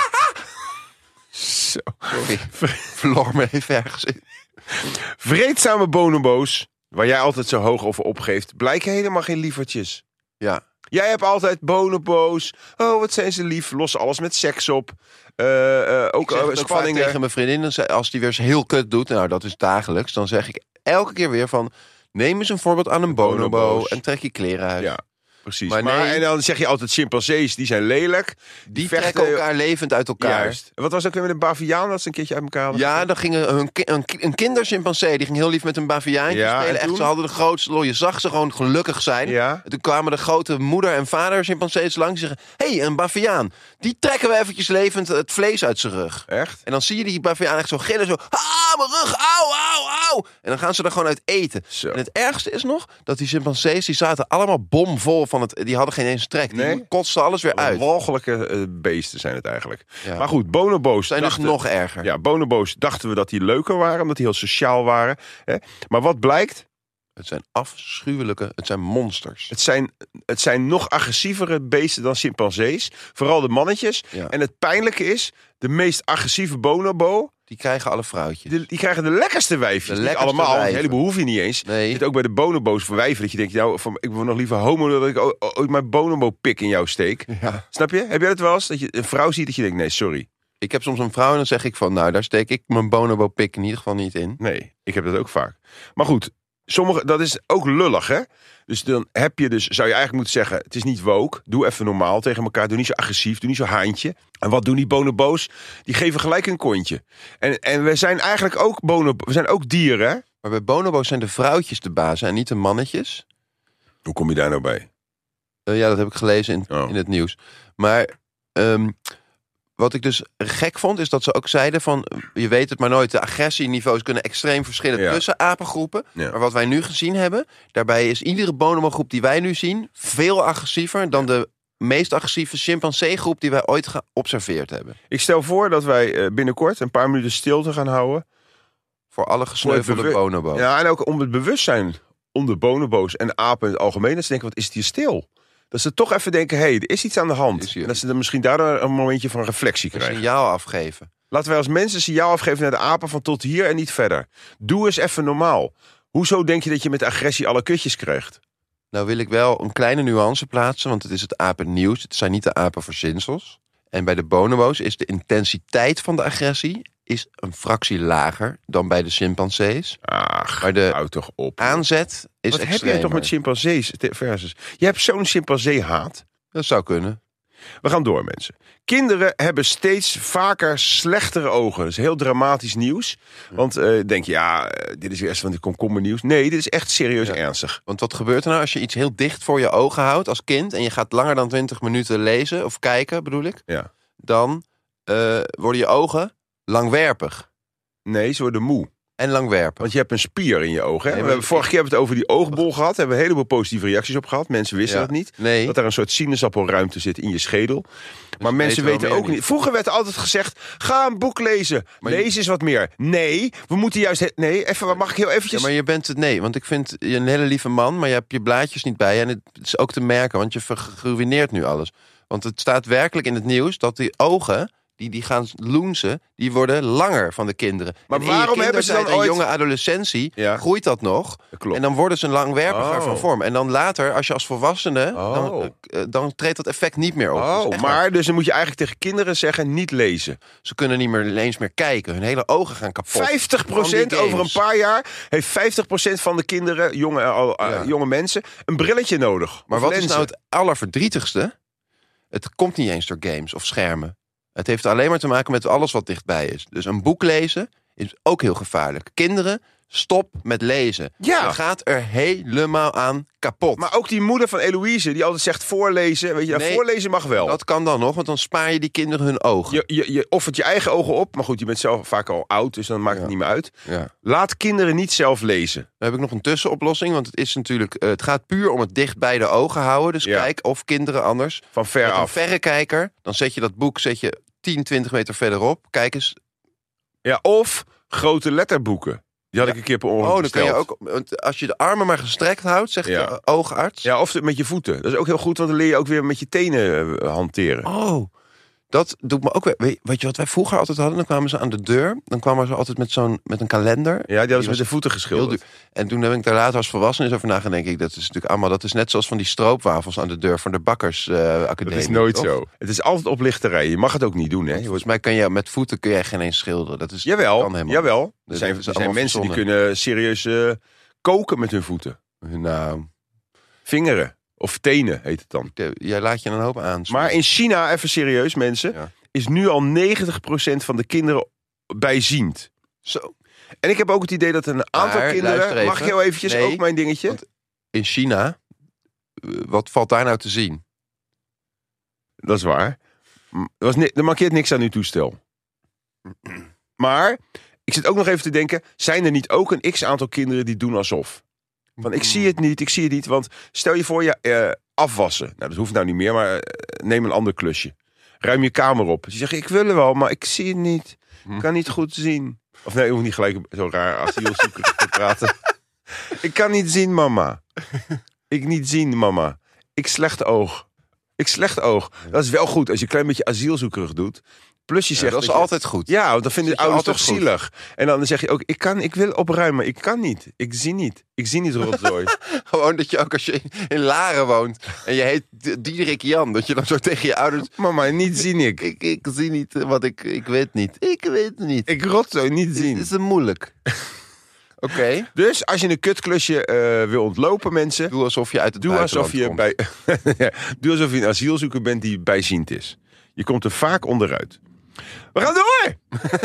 Zo. Sorry, verloor me even ergens in. Vreedzame bonobo's, waar jij altijd zo hoog over opgeeft, blijken helemaal geen lievertjes. Ja, Jij hebt altijd bonobo's. Oh, wat zijn ze lief. Lossen alles met seks op. Uh, uh, ook ik zeg uh, het ook vaak spanningen. tegen mijn vriendin. Als die weer eens heel kut doet, nou dat is dagelijks. Dan zeg ik elke keer weer van... Neem eens een voorbeeld aan een bonobo Bonobo's. en trek je kleren uit. Ja. precies. Maar Maar, nee. en dan zeg je altijd chimpansees, die zijn lelijk. Die vechten- trekken elkaar levend uit elkaar. Juist. En wat was ook weer met een baviaan dat ze een keertje uit elkaar hadden? Ja, dan ging een, een, een kinderchimpansee, die ging heel lief met een baviaantje Ja, spelen. en Echt, toen? ze hadden de grootste lol. Je zag ze gewoon gelukkig zijn. Ja. En toen kwamen de grote moeder en vader chimpansees langs en zeggen... Hé, hey, een baviaan. Die trekken we eventjes levend het vlees uit zijn rug. Echt? En dan zie je die baviaan echt zo gillen. Zo, ah, mijn rug, auw, auw, auw. En dan gaan ze er gewoon uit eten. Zo. En het ergste is nog dat die chimpansees, die zaten allemaal bomvol van het... Die hadden geen eens trek. Die Nee? kotsten alles weer uit. Walgelijke eh, beesten zijn het eigenlijk. Ja. Maar goed, bonobo's Zijn dus dachten- nog erger. Ja, bonobo's dachten we dat die leuker waren, omdat die heel sociaal waren. Hè? Maar wat blijkt? Het zijn afschuwelijke, het zijn monsters. Het zijn, het zijn nog agressievere beesten dan chimpansees. Vooral de mannetjes. Ja. En het pijnlijke is, de meest agressieve bonobo, Die krijgen alle vrouwtjes. die, die krijgen de lekkerste wijfjes. De Niet lekkerste allemaal, want een wijven. heleboel hoef je niet eens. Nee. Je zit ook bij de bonobo's voor wijven, dat je denkt, nou, van, ik wil nog liever homo dan dat ik o- ooit mijn bonobo-pik in jou steek. Ja. Snap je? Heb jij dat wel eens? Dat je een vrouw ziet dat je denkt, nee, sorry. Ik heb soms een vrouw en dan zeg ik van... Nou, daar steek ik mijn bonobo-pik in ieder geval niet in. Nee, ik heb dat ook vaak. Maar goed, sommige, dat is ook lullig, hè? Dus dan heb je dus, zou je eigenlijk moeten zeggen, het is niet woke. Doe even normaal tegen elkaar. Doe niet zo agressief. Doe niet zo haantje. En wat doen die bonobo's? Die geven gelijk een kontje. En, en we zijn eigenlijk ook bonobo, we zijn ook dieren, hè? Maar bij bonobo's zijn de vrouwtjes de bazen en niet de mannetjes. Hoe kom je daar nou bij? Uh, ja, dat heb ik gelezen in, Oh. in het nieuws. Maar ehm, wat ik dus gek vond, is dat ze ook zeiden van... Je weet het maar nooit, de agressieniveaus kunnen extreem verschillen Ja. tussen apengroepen. Ja. Maar wat wij nu gezien hebben, daarbij is iedere bonobogroep die wij nu zien... veel agressiever dan de meest agressieve chimpansee-groep die wij ooit geobserveerd hebben. Ik stel voor dat wij eh, binnenkort een paar minuten stilte gaan houden. Voor alle gesneuvelde bewu- bonobo's. Ja, en ook om het bewustzijn onder bonobo's en apen in het algemeen. Dat ze denken, wat is het hier stil? Dat ze toch even denken, hé, hey, er is iets aan de hand. Is hier- En dat ze dan misschien daardoor een momentje van reflectie Een krijgen. signaal afgeven. Laten wij als mensen een signaal afgeven naar de apen van tot hier en niet verder. Doe eens even normaal. Hoezo denk je dat je met agressie alle kutjes krijgt? Nou wil ik wel een kleine nuance plaatsen, want het is het apennieuws. Het zijn niet de apenverzinsels. En bij de bonobo's is de intensiteit van de agressie is een fractie lager dan bij de chimpansees. Ach, Maar de houd toch op. aanzet is Wat heb extremer. jij toch met chimpansees te- versus? Je hebt zo'n chimpansee-haat. Dat zou kunnen. We gaan door, mensen. Kinderen hebben steeds vaker slechtere ogen. Dat is heel dramatisch nieuws. Want eh, denk je, ja, eh, dit is weer eens van die komkommernieuws. Nee, dit is echt serieus Ja. ernstig. Want wat gebeurt er nou als je iets heel dicht voor je ogen houdt als kind... en je gaat langer dan twintig minuten lezen, of kijken bedoel ik... Ja. dan eh, worden je ogen langwerpig. Nee, ze worden moe. En langwerpig. Want je hebt een spier in je ogen. Hè? Nee, we maar hebben, ik- vorige keer hebben we het over die oogbol gehad. Daar hebben we een heleboel positieve reacties op gehad. Mensen wisten Ja. dat niet. Nee, Dat er een soort sinaasappelruimte zit in je schedel. Maar weten mensen we weten meer ook niet. niet. Vroeger werd altijd gezegd, ga een boek lezen. Maar je- Lees eens wat meer. Nee, we moeten juist... he- Nee, even, mag ik heel ja, eventjes... maar je bent het... Nee, want ik vind je een hele lieve man... maar je hebt je blaadjes niet bij je. En het is ook te merken, want je geruineert nu alles. Want het staat werkelijk in het nieuws dat die ogen... Die, die gaan loenzen, die worden langer van de kinderen. Maar En in je waarom hebben ze dan kindertijd en ooit- jonge adolescentie Ja. groeit dat nog. Dat klopt. En dan worden ze langwerpiger Oh. van vorm. En dan later, als je als volwassene, Oh. dan, eh, dan treedt dat effect niet meer op. Dat is Oh, echt waar. maar dus dan moet je eigenlijk tegen kinderen zeggen, niet lezen. Ze kunnen niet meer eens meer kijken. Hun hele ogen gaan kapot. vijftig procent Van die over een games. paar jaar heeft vijftig procent van de kinderen, jonge, al- eh, Ja. jonge mensen, een brilletje nodig. Maar Of wat is lenzen. nou het allerverdrietigste? Het komt niet eens door games of schermen. Het heeft alleen maar te maken met alles wat dichtbij is. Dus een boek lezen is ook heel gevaarlijk. Kinderen, stop met lezen. Ja. Je gaat er helemaal aan kapot. Maar ook die moeder van Eloïse, die altijd zegt voorlezen. Weet je, Nee, voorlezen mag wel. Dat kan dan nog, want dan spaar je die kinderen hun ogen. Je, je, je offert je eigen ogen op. Maar goed, je bent zelf vaak al oud, dus dan maakt het Ja. niet meer uit. Ja. Laat kinderen niet zelf lezen. Dan heb ik nog een tussenoplossing, want het is natuurlijk, eh, het gaat puur om het dicht bij de ogen houden. Dus Ja. kijk of kinderen anders. Van ver Met een af. verrekijker, dan zet je dat boek zet je tien, twintig meter verderop. Kijk eens. Ja, of grote letterboeken. Die had Ja. ik een keer per ongeluk Oh, dan kan je besteld. ook, want als je de armen maar gestrekt houdt, zegt Ja. de oogarts. Ja, of met je voeten. Dat is ook heel goed, want dan leer je ook weer met je tenen eh, hanteren. Oh, dat doet me ook weer. Weet, weet je wat wij vroeger altijd hadden? Dan kwamen ze aan de deur. Dan kwamen ze altijd met zo'n met een kalender. Ja, die hadden Die ze met de voeten Heel geschilderd. duur. En toen heb ik daar later als volwassene eens over nagedacht. Denk ik, dat is natuurlijk allemaal. Dat is net zoals van die stroopwafels aan de deur van de bakkersacademie. Dat is nooit toch? zo. Het is altijd oplichterij. Je mag het ook niet doen, hè? Je wordt... Volgens mij kan je met voeten kun je geen eens schilderen. Dat is Jawel, kan helemaal jawel. Er Dus zijn, dat er is zijn allemaal mensen die verzonnen. kunnen serieus eh, koken met hun voeten. niet. Nou, Vingeren. Of tenen heet het dan. Jij laat je een hoop aan. Maar in China, even serieus mensen, Ja. is nu al negentig procent van de kinderen bijziend. Zo. En ik heb ook het idee dat een aantal Maar, kinderen... luister even. Mag ik heel eventjes Nee, ook mijn dingetje? want- In China, uh, wat valt daar nou te zien? Dat is waar. Er, was ni- er markeert niks aan uw toestel. Maar ik zit ook nog even te denken, zijn er niet ook een x-aantal kinderen die doen alsof? Van ik zie het niet, ik zie het niet. Want stel je voor, je eh, afwassen. Nou, dat hoeft nou niet meer, maar eh, neem een ander klusje. Ruim je kamer op. Dus je zegt, ik wil er wel, maar ik zie het niet. Ik kan niet goed zien. Of nee, je hoeft niet gelijk zo raar asielzoeker te praten. Ik kan niet zien, mama. Ik niet zien, mama. Ik slecht oog. Ik slecht oog. Dat is wel goed als je een klein beetje asielzoekerig doet. Plus je Ja, zegt dat is je- altijd goed. Ja, want dan vinden de Zit je ouders toch altijd goed. zielig. En dan zeg je ook, ik kan, ik wil opruimen. Ik kan niet. Ik zie niet. Ik zie niet rotzooi. Gewoon dat je ook als je in, in Laren woont en je heet D- Diederik Jan, dat je dan zo tegen je ouders... Mama, niet zien ik. Ik, ik zie niet eh, wat ik... Ik weet niet. Ik weet niet. Ik rotzooi niet Het zien. is een moeilijk. Oké. Dus als je een kutklusje eh, wil ontlopen, mensen... Doe alsof je uit het Doe alsof, buitenland je komt. bij, ja, doe alsof je een asielzoeker bent die bijziend is. Je komt er vaak onderuit. We gaan door!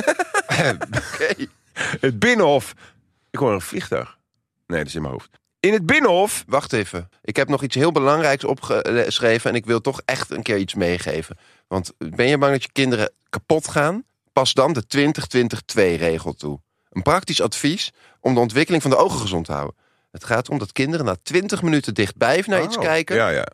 Oké. Het Binnenhof. Ik hoor een vliegtuig. Nee, dat is in mijn hoofd. In het Binnenhof... Wacht even. Ik heb nog iets heel belangrijks opgeschreven en ik wil toch echt een keer iets meegeven. Want ben je bang dat je kinderen kapot gaan? Pas dan de twintig twintig twee regel toe. Een praktisch advies om de ontwikkeling van de ogen gezond te houden. Het gaat om dat kinderen na twintig minuten dichtbij naar iets Oh, kijken. Ja, ja.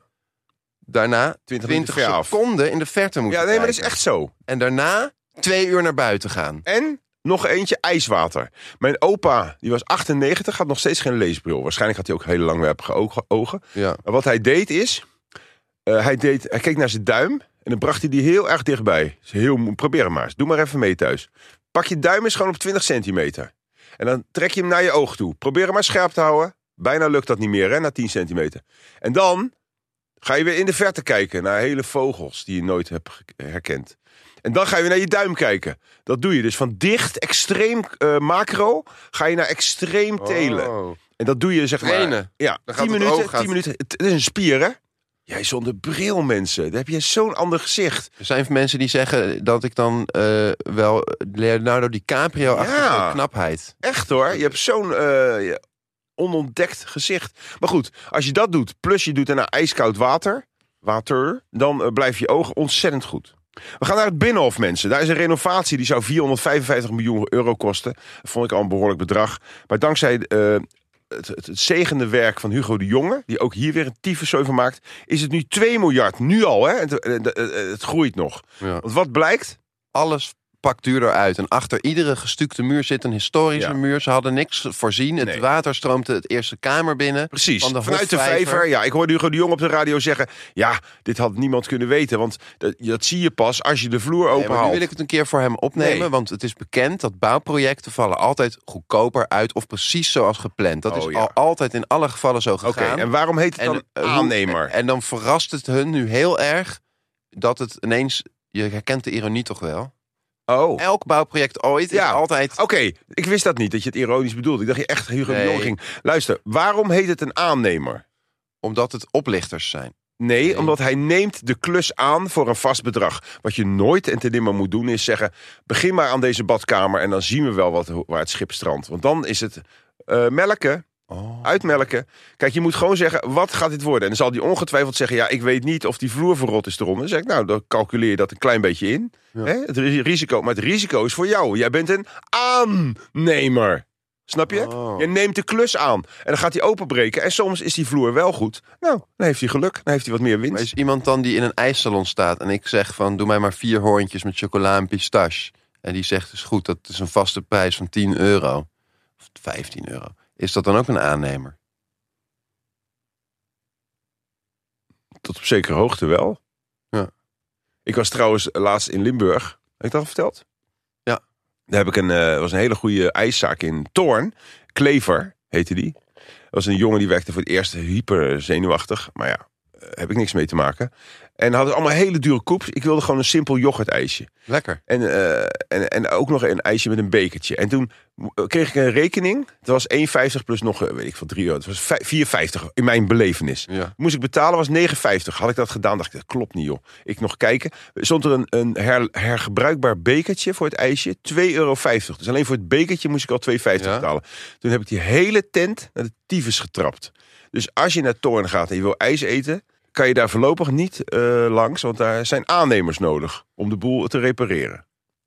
Daarna twintig twintig minuten ver af. seconden in de verte moeten Ja, nee, maar dat is kijken. echt zo. En daarna twee uur naar buiten gaan. En nog eentje, ijswater. Mijn opa, die was achtennegentig, had nog steeds geen leesbril. Waarschijnlijk had hij ook hele langwerpige ogen- ogen. Ja. Maar wat hij deed is, uh, hij, deed, hij keek naar zijn duim en dan bracht hij die heel erg dichtbij. Dus heel, mo- probeer hem maar eens. Doe maar even mee thuis. Pak je duim eens gewoon op twintig centimeter. En dan trek je hem naar je oog toe. Probeer hem maar scherp te houden. Bijna lukt dat niet meer, hè, na tien centimeter. En dan ga je weer in de verte kijken naar hele vogels die je nooit hebt ge- herkend. En dan ga je weer naar je duim kijken. Dat doe je dus van dicht, extreem uh, macro, ga je naar extreem telen. Oh. En dat doe je zeg maar... Trainen. Ja, Dan gaat tien het minuten, oog gaat- tien minuten. Het, het is een spier, hè? Jij zonder bril, mensen. Dan heb je zo'n ander gezicht. Er zijn mensen die zeggen dat ik dan uh, wel Leonardo DiCaprio-achtige Ja. knapheid. Echt hoor. Je hebt zo'n uh, ja, onontdekt gezicht. Maar goed, als je dat doet, plus je doet daarna ijskoud water, water dan uh, blijft je ogen ontzettend goed. We gaan naar het Binnenhof, mensen. Daar is een renovatie die zou vierhonderdvijfenvijftig miljoen euro kosten. Dat vond ik al een behoorlijk bedrag. Maar dankzij uh, het, het, het zegende werk van Hugo de Jonge, die ook hier weer een tyfuszooi van maakt, is het nu twee miljard. Nu al, hè? Het, het, het, het groeit nog. Ja. Want wat blijkt? Alles pakt duurder uit. En achter iedere gestukte muur zit een historische Ja. muur. Ze hadden niks voorzien. Het Nee. water stroomde het eerste kamer binnen. Precies, Van de vanuit de Hofvijver. vijver. Ja, ik hoorde Hugo de Jong op de radio zeggen, ja, dit had niemand kunnen weten. Want dat, dat zie je pas als je de vloer Nee, maar nu openhaalt. wil ik het een keer voor hem opnemen. Nee. Want het is bekend dat bouwprojecten vallen altijd goedkoper uit. Of precies zoals gepland. Dat Oh, is ja. al altijd in alle gevallen zo Oké, gegaan. en waarom heet het dan eh, hoe- aannemer? En, en dan verrast het hun nu heel erg dat het ineens... Je herkent de ironie toch wel? Oh, Elk bouwproject ooit Ja. is altijd... oké. Ik wist dat niet, dat je het ironisch bedoelde. Ik dacht je echt Hugo de Nee. Jong ging. Luister, waarom heet het een aannemer? Omdat het oplichters zijn. Nee, Nee. omdat hij neemt de klus aan voor een vast bedrag. Wat je nooit en ten nimmer moet doen is zeggen, begin maar aan deze badkamer en dan zien we wel wat, waar het schip strandt. Want dan is het uh, melken. Oh. Uitmelken. Kijk, je moet gewoon zeggen, wat gaat dit worden? En dan zal die ongetwijfeld zeggen, ja, ik weet niet of die vloer verrot is eronder. Dan zeg ik, nou, dan calculeer je dat een klein beetje in. Ja. Hè? Het ri- risico, maar het risico is voor jou. Jij bent een aannemer. Snap je? Oh. Je neemt de klus aan. En dan gaat hij openbreken. En soms is die vloer wel goed. Nou, dan heeft hij geluk. Dan heeft hij wat meer winst. Maar is iemand dan die in een ijssalon staat en ik zeg van doe mij maar vier hoorntjes met chocola en pistache. En die zegt dus goed, dat is een vaste prijs van tien euro. Of vijftien euro. Is dat dan ook een aannemer? Tot op zekere hoogte wel. Ja. Ik was trouwens laatst in Limburg. Heb ik dat al verteld? Ja. Daar heb ik een, uh, was een hele goede ijszaak in Toorn. Klever heette die. Dat was een jongen die werkte voor het eerst hyper zenuwachtig. Maar ja, heb ik niks mee te maken. En hadden allemaal hele dure koeps. Ik wilde gewoon een simpel yoghurtijsje. Lekker. En, uh, en, en ook nog een ijsje met een bekertje. En toen kreeg ik een rekening. Het was één vijftig plus nog, weet ik veel, drie euro. Het was vier vijftig in mijn belevenis. Ja. Moest ik betalen, was negen vijftig. Had ik dat gedaan, dacht ik, dat klopt niet, joh. Ik nog kijken. Er stond er een, een her, hergebruikbaar bekertje voor het ijsje. twee euro vijftig. Dus alleen voor het bekertje moest ik al twee vijftig Ja. betalen. Toen heb ik die hele tent naar de tyfus getrapt. Dus als je naar Toorn gaat en je wil ijs eten, kan je daar voorlopig niet uh, langs. Want daar zijn aannemers nodig om de boel te repareren.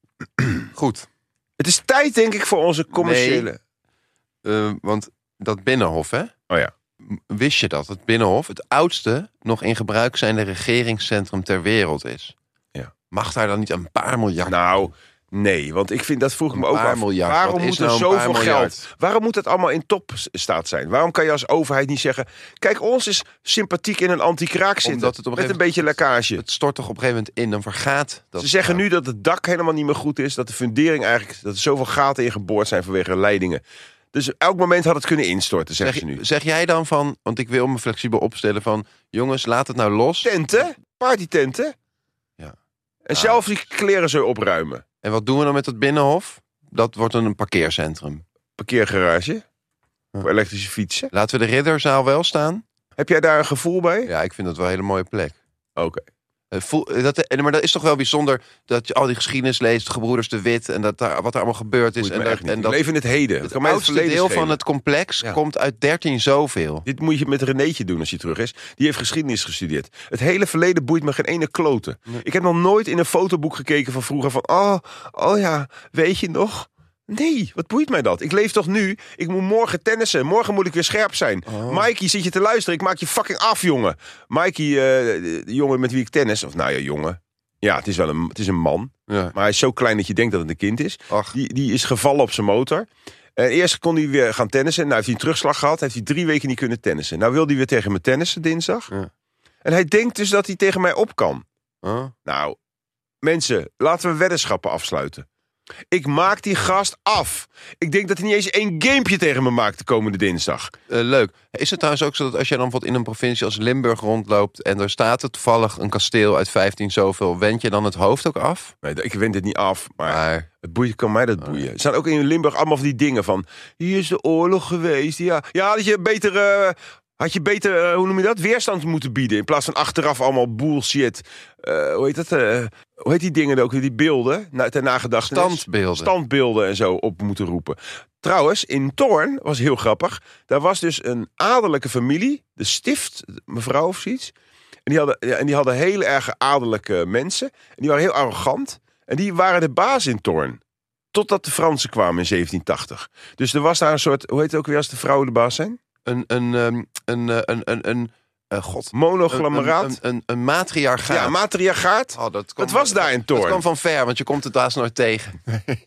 Goed. Het is tijd, denk ik, voor onze commerciële... Nee, uh, want dat Binnenhof, hè? Oh ja. Wist je dat het Binnenhof het oudste nog in gebruik zijnde regeringscentrum ter wereld is? Ja. Mag daar dan niet een paar miljard? Nou, nee, want ik vind dat vroeg ik me Een ook paar af. miljard. Waarom Wat is moet er nou een paar zoveel miljard? geld? Waarom moet het allemaal in topstaat zijn? Waarom kan je als overheid niet zeggen... Kijk, ons is sympathiek in een anti-kraak zitten. Omdat het op een met een gegeven beetje lekkage. Het stort toch op een gegeven moment in, dan vergaat dat. Ze zeggen nou. nu dat het dak helemaal niet meer goed is. Dat de fundering eigenlijk... Dat er zoveel gaten in geboord zijn vanwege leidingen. Dus elk moment had het kunnen instorten, zeggen Zeg, ze nu. zeg jij dan van, want ik wil me flexibel opstellen van... Jongens, laat het nou los. Tenten? Partytenten? Ja. En Ah. zelf die kleren zo opruimen. En wat doen we dan met het Binnenhof? Dat wordt dan een parkeercentrum. Parkeergarage. Voor elektrische fietsen. Laten we de Ridderzaal wel staan? Heb jij daar een gevoel bij? Ja, ik vind dat wel een hele mooie plek. Oké. Eh, voel- eh, dat, eh, maar dat is toch wel bijzonder dat je al die geschiedenis leest, de gebroeders de Wit en dat daar, wat er allemaal gebeurd is. Boeit En me dat, echt niet. en Ik dat leef in het heden. het Kan mij het oudste verleden deel schelen. van het complex Ja. komt uit dertien zoveel. Dit moet je met Renéetje doen als hij terug is. Die heeft geschiedenis gestudeerd. Het hele verleden boeit me geen ene klote. Nee. Ik heb nog nooit in een fotoboek gekeken van vroeger van... Oh, oh ja, weet je nog? Nee, wat boeit mij dat? Ik leef toch nu? Ik moet morgen tennissen. Morgen moet ik weer scherp zijn. Oh. Mikey, zit je te luisteren? Ik maak je fucking af, jongen. Mikey, uh, de jongen met wie ik tennis... Of nou ja, jongen. Ja, het is wel een, het is een man. Ja. Maar hij is zo klein dat je denkt dat het een kind is. Ach, Die, die is gevallen op zijn motor. En eerst kon hij weer gaan tennissen. Nou heeft hij een terugslag gehad. Heeft hij drie weken niet kunnen tennissen. Nou wil hij weer tegen me tennissen dinsdag. Ja. En hij denkt dus dat hij tegen mij op kan. oh. Nou, mensen, laten we weddenschappen afsluiten. Ik maak die gast af. Ik denk dat hij niet eens één gamepje tegen me maakt de komende dinsdag. Eh, leuk. Is het trouwens ook zo dat als jij dan bijvoorbeeld in een provincie als Limburg rondloopt en er staat er toevallig een kasteel uit vijftien zoveel, wend je dan het hoofd ook af? Nee, ik wend dit niet af, maar Maar het boeien kan mij dat boeien. Er staan ook in Limburg allemaal van die dingen van... Hier is de oorlog geweest. Ja, ja had je beter... eh, Had je beter, uh, hoe noem je dat, weerstand moeten bieden... in plaats van achteraf allemaal bullshit. Uh, hoe heet dat? Uh, hoe heet die dingen ook? Die beelden na, ter nagedachtenis. standbeelden. Standbeelden en zo op moeten roepen. Trouwens, in Toorn, was heel grappig... daar was dus een adellijke familie... de Stift, mevrouw of zoiets... en die hadden, ja, en die hadden heel erg adellijke mensen... en die waren heel arrogant... en die waren de baas in Toorn. Totdat de Fransen kwamen in zeventien tachtig. Dus er was daar een soort... hoe heet het ook weer als de vrouwen de baas zijn? Een, een, um, een, uh, een, een, een, uh, god. Monoglammeraat. Een, een, een, een matriarchaat. Ja, matriarchaat. Oh, dat, kwam, Het was daar in Toorn. Dat kwam van ver, want je komt het haast nooit tegen.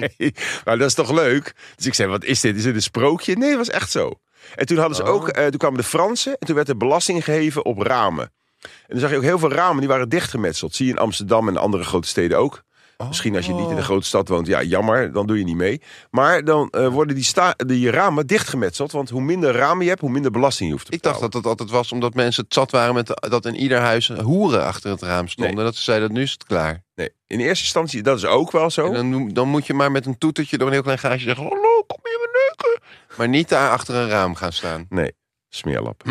Maar dat is toch leuk? Dus ik zei, wat is dit? Is dit een sprookje? Nee, dat was echt zo. En toen hadden ze Oh. ook, uh, toen kwamen de Fransen en toen werd er belasting geheven op ramen. En dan zag je ook heel veel ramen die waren dichtgemetseld. Zie je in Amsterdam en andere grote steden ook. Oh. Misschien als je niet in een grote stad woont, ja, jammer, dan doe je niet mee. Maar dan uh, worden die, sta- die ramen dichtgemetseld. Want hoe minder ramen je hebt, hoe minder belasting je hoeft te Ik dacht betalen. dat het altijd was omdat mensen het zat waren met de- dat in ieder huis hoeren achter het raam stonden. Nee. Dat ze zeiden, nu is het klaar. Nee, in eerste instantie, dat is ook wel zo. En dan, dan moet je maar met een toetertje door een heel klein gaatje zeggen, hallo, kom hier me neuken. Maar niet daar achter een raam gaan staan. Nee, smeerlap.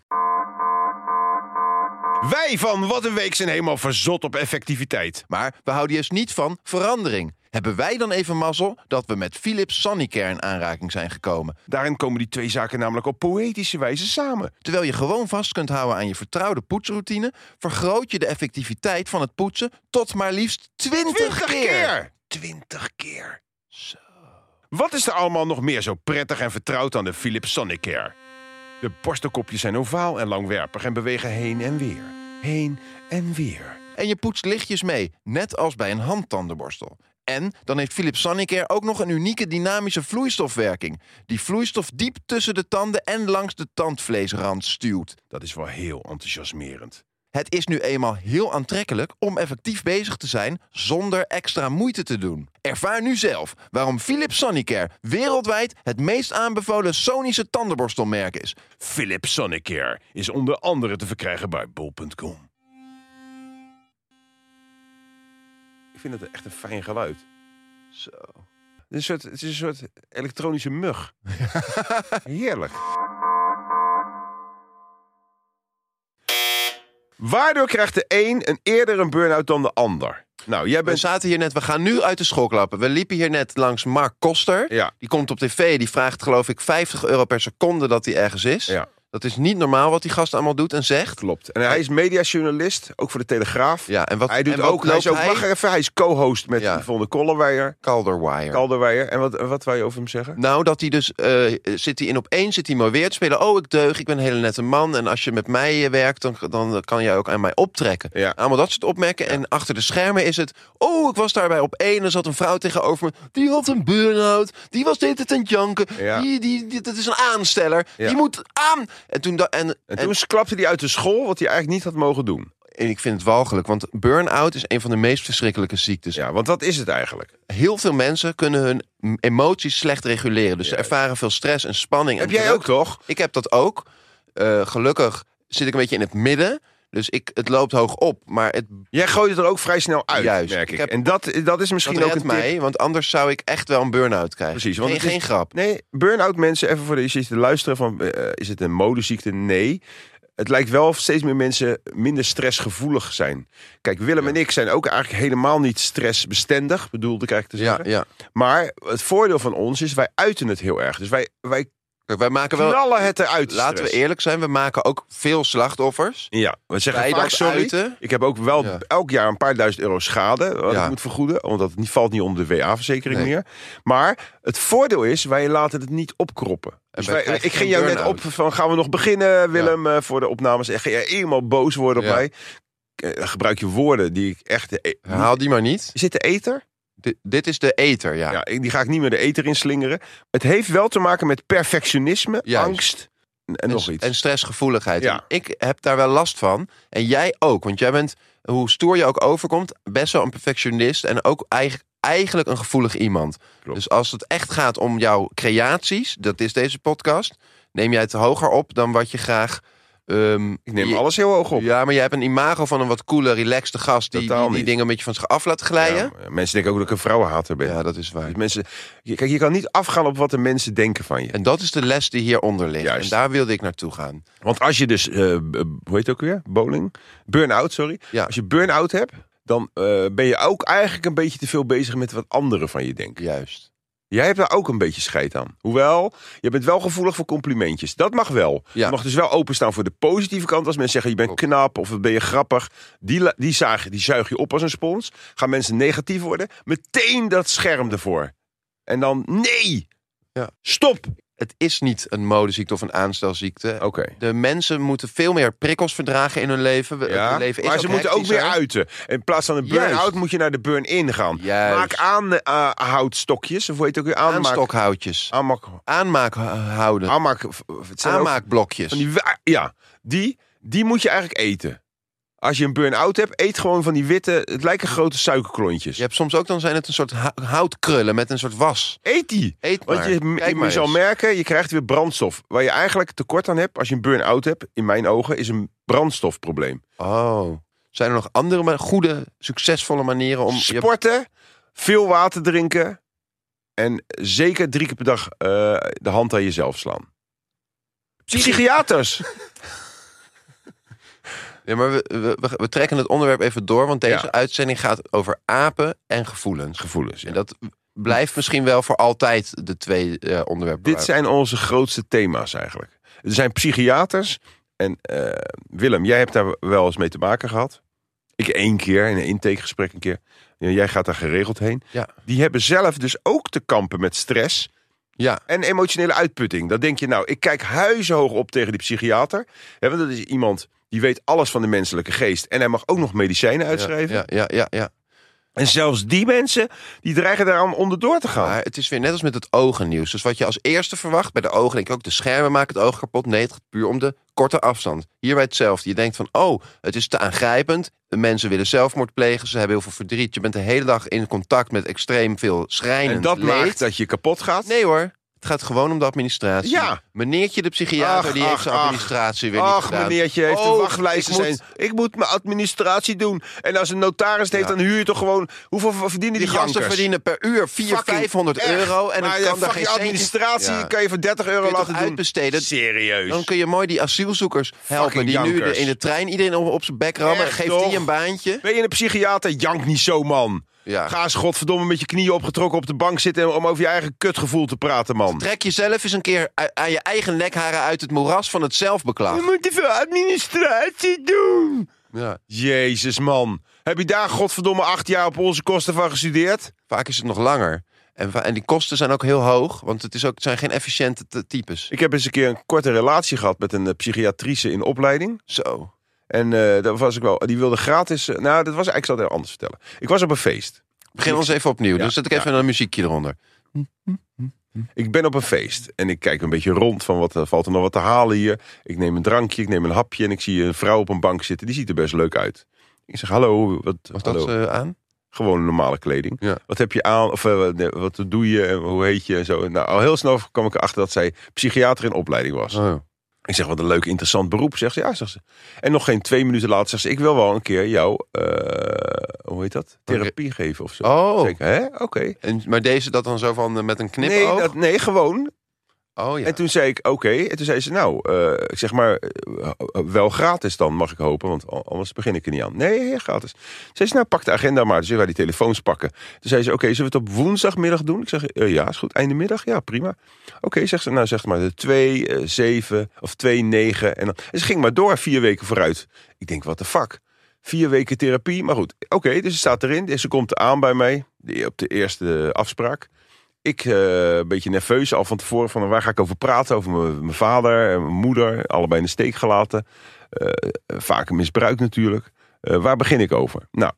Wij van Wat een Week zijn helemaal verzot op effectiviteit. Maar we houden juist niet van verandering. Hebben wij dan even mazzel dat we met Philips Sonicare in aanraking zijn gekomen? Daarin komen die twee zaken namelijk op poëtische wijze samen. Terwijl je gewoon vast kunt houden aan je vertrouwde poetsroutine, vergroot je de effectiviteit van het poetsen tot maar liefst twintig keer. twintig keer. Zo. Wat is er allemaal nog meer zo prettig en vertrouwd aan de Philips Sonicare? De borstelkopjes zijn ovaal en langwerpig en bewegen heen en weer. Heen en weer. En je poetst lichtjes mee, net als bij een handtandenborstel. En dan heeft Philips Sonicare ook nog een unieke dynamische vloeistofwerking, die vloeistof diep tussen de tanden en langs de tandvleesrand stuwt. Dat is wel heel enthousiasmerend. Het is nu eenmaal heel aantrekkelijk om effectief bezig te zijn zonder extra moeite te doen. Ervaar nu zelf waarom Philips Sonicare wereldwijd het meest aanbevolen sonische tandenborstelmerk is. Philips Sonicare is onder andere te verkrijgen bij bol punt com. Ik vind het echt een fijn geluid. Zo. Het is een soort, het is een soort elektronische mug. Heerlijk. Waardoor krijgt de een een eerder een burn-out dan de ander? Nou, jij We bent... zaten hier net, we gaan nu uit de school klappen. We liepen hier net langs Mark Koster. Ja. Die komt op tv, die vraagt geloof ik vijftig euro per seconde dat hij ergens is. Ja. Dat is niet normaal wat die gast allemaal doet en zegt. Klopt. En hij is mediajournalist, ook voor de Telegraaf. Ja, en wat, Hij doet en wat ook, hij is ook, loopt wacht even, hij is co-host met Ja. Yvonne Kolderweijer. Calderwire. Kalderweijer. En wat, wat wou je over hem zeggen? Nou, dat hij dus, uh, zit hij in opeens, zit hij mooi weer te spelen. Oh, ik deug, ik ben een hele nette man. En als je met mij uh, werkt, dan, dan kan jij ook aan mij optrekken. Ja. Allemaal dat soort opmerken. En achter de schermen is het, oh, ik was daarbij op één. Er zat een vrouw tegenover me, die had een burn-out. Die was de hele tijd aan het janken. Ja. Die, die, die, dat is een aansteller. Ja. Die moet aan. En toen, da- en, En toen klapte hij uit de school, wat hij eigenlijk niet had mogen doen. en ik vind het walgelijk, want burn-out is een van de meest verschrikkelijke ziektes. Ja, want wat is het eigenlijk? Heel veel mensen kunnen hun m- emoties slecht reguleren. Dus ze ervaren veel stress en spanning. Heb en jij druk. ook toch? Ik heb dat ook. Uh, gelukkig zit ik een beetje in het midden. Dus ik, het loopt hoog op. Maar het Jij gooit het er ook vrij snel uit, Juist. merk ik. Ik heb- En dat, dat is misschien dat ook redt een tip. mij, want anders zou ik echt wel een burn-out krijgen. Precies, want geen, het is- geen grap. Nee, burn-out mensen, even voor de je zit te luisteren van, uh, is het een modeziekte? Nee. Het lijkt wel of steeds meer mensen minder stressgevoelig zijn. Kijk, Willem Ja. en ik zijn ook eigenlijk helemaal niet stressbestendig, bedoelde ik eigenlijk te Ja, zeggen. ja. Maar het voordeel van ons is, wij uiten het heel erg. Dus wij, wij Kijk, wij maken wel. knallen het eruit. de Laten we stress. eerlijk zijn, we maken ook veel slachtoffers. Ja, we zeggen Bij vaak dat sorry. uiten. Ik heb ook wel Ja. elk jaar een paar duizend euro schade wat Ja. ik moet vergoeden, want dat niet, valt niet onder de W A-verzekering Nee. meer. Maar het voordeel is, wij laten het niet opkroppen. Dus wij wij, krijgen ik geen ging jou net burn-out. op van, gaan we nog beginnen, Willem, eh, voor de opnames? En ga je eenmaal boos worden op Ja. mij? Eh, gebruik je woorden die ik echt... eh, Haal die maar niet. Is dit de eter? Dit, dit is de eter, ja. Ja, ik- die ga ik niet meer de eter inslingeren. Het heeft wel te maken met perfectionisme, Juist. angst en, en En, nog iets. en stressgevoeligheid. Ja. En ik heb daar wel last van. En jij ook. Want jij bent, hoe stoer je ook overkomt, best wel een perfectionist. En ook eigenlijk, eigenlijk een gevoelig iemand. Klopt. Dus als het echt gaat om jouw creaties, dat is deze podcast, neem jij het hoger op dan wat je graag... ehm, ik neem je- alles heel hoog op. Ja, maar jij hebt een imago van een wat coole, relaxte gast... die, Totaal die, die niet. dingen een beetje van zich af laat glijden. Ja, mensen denken ook dat ik een vrouwenhater ben. Ja, dat is waar. Dus mensen, je- kijk, je kan niet afgaan op wat de mensen denken van je. En dat is de les die hieronder ligt. Juist. En daar wilde ik naartoe gaan. Want als je dus, eh, b- hoe heet het ook weer? Bowling? Burn-out, sorry. Ja. Als je burn-out hebt, dan eh, ben je ook eigenlijk een beetje te veel bezig met wat anderen van je denken. Juist. Jij hebt daar ook een beetje scheid aan. Hoewel, je bent wel gevoelig voor complimentjes. Dat mag wel. Ja. Je mag dus wel openstaan voor de positieve kant. Als mensen zeggen, je bent Klopt. knap of wat ben je grappig. Die, la- die, zaag, die zuig je op als een spons. Gaan mensen negatief worden, meteen dat scherm ervoor. En dan, nee! Ja. Stop! Het is niet een modeziekte of een aanstelziekte. Oké. De mensen moeten veel meer prikkels verdragen in hun leven. We- Ja, het leven is maar ze moeten ook meer hectischer. uiten. In plaats van een burn-out Juist. moet je naar de burn-in gaan. Juist. Maak aanhoudstokjes, of hoe heet het ook weer? Aanmaak, Aanstokhoutjes. aanmaak, Aanmaak houden. aanmaak, het zijn ook Aanmaakblokjes. van die, wa- ja, die, die moet je eigenlijk eten. Als je een burn-out hebt, eet gewoon van die witte, het lijken grote suikerklontjes. Je hebt soms ook, dan zijn het een soort hou- houtkrullen met een soort was. Eet die. Eet Want maar. je, Kijk je, maar je zal eens. merken, je krijgt weer brandstof. Waar je eigenlijk tekort aan hebt als je een burn-out hebt, in mijn ogen, is een brandstofprobleem. Oh. Zijn er nog andere ma- goede, succesvolle manieren om... je- Sporten, veel water drinken en zeker drie keer per dag eh, de hand aan jezelf slaan. Psychiaters. Ja, maar we, we, we- we trekken het onderwerp even door, want deze Ja. uitzending gaat over apen en gevoelens. Gevoelens. Ja. En dat blijft misschien wel voor altijd de twee eh, onderwerpen. Dit waar- zijn onze grootste thema's eigenlijk. Er zijn psychiaters. En eh, Willem, jij hebt daar wel eens mee te maken gehad. Ik één keer, in een intakegesprek een keer. Ja, jij gaat daar geregeld heen. Ja. Die hebben zelf dus ook te kampen met stress Ja, en emotionele uitputting. Dan denk je, nou, ik kijk huizenhoog op tegen die psychiater. Ja, want dat is iemand die weet alles van de menselijke geest. En hij mag ook nog medicijnen uitschrijven. Ja, ja, ja, ja. En zelfs die mensen, die dreigen daaraan onderdoor te gaan. Maar het is weer net als met het ogennieuws. Dus wat je als eerste verwacht, bij de ogen denk ik ook, de schermen maken het oog kapot. Nee, het gaat puur om de korte afstand. Hierbij hetzelfde. Je denkt van, oh, het is te aangrijpend. De mensen willen zelfmoord plegen. Ze hebben heel veel verdriet. Je bent de hele dag in contact met extreem veel schrijnend En dat leed. maakt dat je kapot gaat? Nee hoor. Het gaat gewoon om de administratie. Ja. Meneertje de psychiater, Ach, die heeft ach, zijn ach. administratie weer Ach, niet gedaan. meneertje heeft Oh, de wachtlijsten ik moet- zijn. Ik moet mijn administratie doen. En als een notaris het heeft, Ja. dan huur je toch gewoon... Hoeveel verdienen die, Die gasten jankers? verdienen per uur vierhonderd, vijfhonderd Echt. euro. En dan maar kan ja, daar fuck geen je centje- administratie Ja. kan je voor dertig euro Kun je laten toch doen. uitbesteden? Serieus. Dan kun je mooi die asielzoekers helpen. Fucking Die nu jankers. de- in de trein iedereen op, op zijn bek rammen. Echt, Geeft toch? die een baantje. Ben je een psychiater? Jank niet zo, man. Ja. Ga eens godverdomme met je knieën opgetrokken op de bank zitten... om over je eigen kutgevoel te praten, man. Trek jezelf eens een keer u- aan je eigen nekharen uit het moeras van het zelfbeklag. Je moet te veel administratie doen. Ja. Jezus, man. Heb je daar godverdomme acht jaar op onze kosten van gestudeerd? Vaak is het nog langer. En, va- en die kosten zijn ook heel hoog. Want het, is ook, het zijn geen efficiënte t- types. Ik heb eens een keer een korte relatie gehad met een uh, psychiatrice in opleiding. Zo. En uh, dat was ik wel. Die wilde gratis. Uh, nou, dat was eigenlijk zal het heel anders vertellen. Ik was op een feest. Begin ons even opnieuw. Ja, Dus zet ik ja. even een muziekje eronder. Ik ben op een feest en ik kijk een beetje rond van wat uh, valt er nog wat te halen hier. Ik neem een drankje, ik neem een hapje en ik zie een vrouw op een bank zitten. Die ziet er best leuk uit. Ik zeg hallo, wat? Was hallo. dat uh, aan? Gewoon normale kleding. Ja. Wat heb je aan? Of uh, nee, wat doe je? En hoe heet je? En zo. Nou, al heel snel kwam ik erachter dat zij psychiater in opleiding was. Oh, ja. Ik zeg, wat een leuk, interessant beroep. Zegt ze, ja, zegt ze. En nog geen twee minuten later zegt ze, ik wil wel een keer jou, uh, hoe heet dat? Therapie geven of zo. Oh. Zeg ik, hè? Oké. Okay. En, maar deze dat dan zo van uh, met een Nee, knipoog? dat, nee, gewoon. Oh ja. En toen zei ik, oké. Okay. En toen zei ze, nou, uh, ik zeg maar, uh, wel gratis dan, mag ik hopen. Want anders begin ik er niet aan. Nee, gratis. Zei ze, nou, pak de agenda maar. Dus ik ga die telefoons pakken. Toen zei ze, oké, okay, zullen we het op woensdagmiddag doen? Ik zeg, uh, ja, is goed. Einde middag? Ja, prima. Oké, okay, zegt ze, nou, zeg maar de twee, zeven of twee, negen. En, dan, en ze ging maar door, vier weken vooruit. Ik denk, what the fuck? Vier weken therapie, maar goed. Oké, okay, dus ze staat erin. Ze komt aan bij mij, op de eerste afspraak. Ik uh, een beetje nerveus al van tevoren van waar ga ik over praten? Over mijn vader en mijn moeder, allebei in de steek gelaten. Uh, vaak misbruikt natuurlijk. Uh, waar begin ik over? Nou,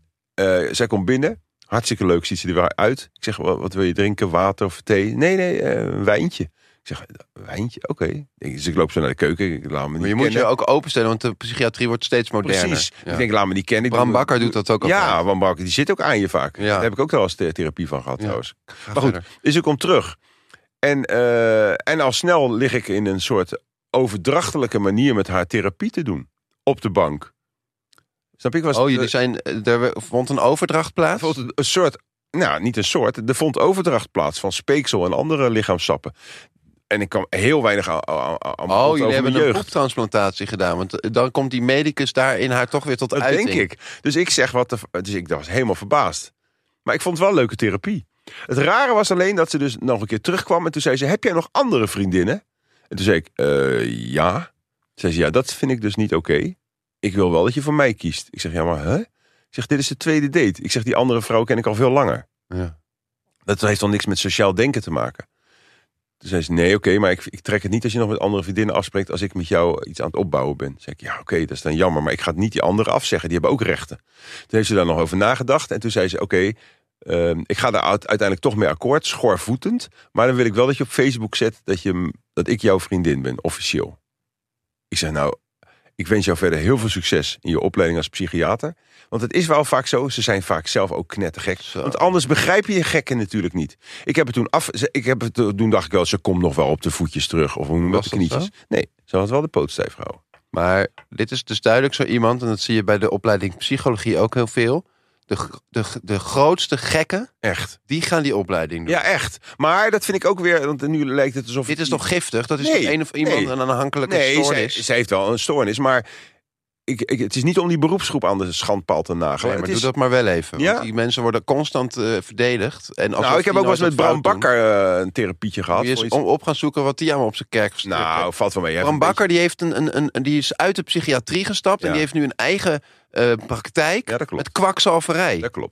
uh, zij komt binnen. Hartstikke leuk, ziet ze er weer uit. Ik zeg, wat, wat wil je drinken? Water of thee? Nee, nee, uh, een wijntje. Ik zeg, wijntje? Oké. Okay. Dus ik loop zo naar de keuken. Ik laat me niet maar je kennen. moet je ook openstellen, want de psychiatrie wordt steeds moderner. Precies. Ja. Ik denk, laat me niet kennen. Bram Bakker doet dat ook al. Ja, Bram Bakker, die zit ook aan je vaak. Ja. Daar heb ik ook wel eens therapie van gehad, ja. trouwens. Ga maar goed, verder. dus ik kom terug. En, uh, en al snel lig ik in een soort overdrachtelijke manier met haar therapie te doen. Op de bank. Snap ik? Was oh, jullie zijn, er vond een overdracht plaats? Er vond een soort, nou niet een soort, er vond overdracht plaats van speeksel en andere lichaamssappen. En ik kwam heel weinig aan, aan, aan Oh, jullie over hebben mijn een jeugd. poeptransplantatie gedaan. Want dan komt die medicus daar in haar toch weer tot Dat uiting. denk ik. Dus ik zeg wat de, dus ik was helemaal verbaasd. Maar ik vond het wel leuke therapie. Het rare was alleen dat ze dus nog een keer terugkwam. En toen zei ze, heb jij nog andere vriendinnen? En toen zei ik, uh, ja. Toen zei ze, ja, dat vind ik dus niet oké. Okay. Ik wil wel dat je voor mij kiest. Ik zeg, ja, maar hè? Ik zeg, dit is de tweede date. Ik zeg, die andere vrouw ken ik al veel langer. Ja. Dat heeft dan niks met sociaal denken te maken. Toen zei ze, nee, oké, okay, maar ik, ik trek het niet als je nog met andere vriendinnen afspreekt als ik met jou iets aan het opbouwen ben. Toen zei ik, ja, oké, okay, dat is dan jammer, maar ik ga het niet die anderen afzeggen. Die hebben ook rechten. Toen heeft ze daar nog over nagedacht en toen zei ze, oké, okay, uh, ik ga daar uiteindelijk toch mee akkoord, schoorvoetend. Maar dan wil ik wel dat je op Facebook zet dat, je, dat ik jouw vriendin ben, officieel. Ik zeg, nou, ik wens jou verder heel veel succes in je opleiding als psychiater. Want het is wel vaak zo, ze zijn vaak zelf ook knettergek. Zo. Want anders begrijp je je gekken natuurlijk niet. Ik heb het toen af, ik heb het, toen dacht ik wel, ze komt nog wel op de voetjes terug. Of hoe noem je Was dat, de dat knietjes. Nee, ze had wel de poot stijf gehouden. Maar dit is dus duidelijk zo iemand, en dat zie je bij de opleiding psychologie ook heel veel. De, de, de grootste gekken, Echt. die gaan die opleiding doen. Ja, echt. Maar dat vind ik ook weer, want nu lijkt het alsof... Dit is toch giftig? Dat is Nee, toch een of iemand nee. een aanhankelijke Nee, zij, stoornis? zij heeft wel een stoornis, maar ik, ik, het is niet om die beroepsgroep aan de schandpaal te nagelen. Nee, maar het doe is, dat maar wel even. Ja? Want die mensen worden constant uh, verdedigd. En nou, ik heb ook wel eens met Bram Bakker Bakker uh, een therapietje gehad. Moet je eens om, op gaan zoeken wat die allemaal op zijn kerk verstrikt Nou, heeft. valt wel mee. Bram Bakker die heeft een, een, een, een, die is uit de psychiatrie gestapt. Ja. En die heeft nu een eigen uh, praktijk Ja, dat klopt. met kwakzalverij. Dat klopt.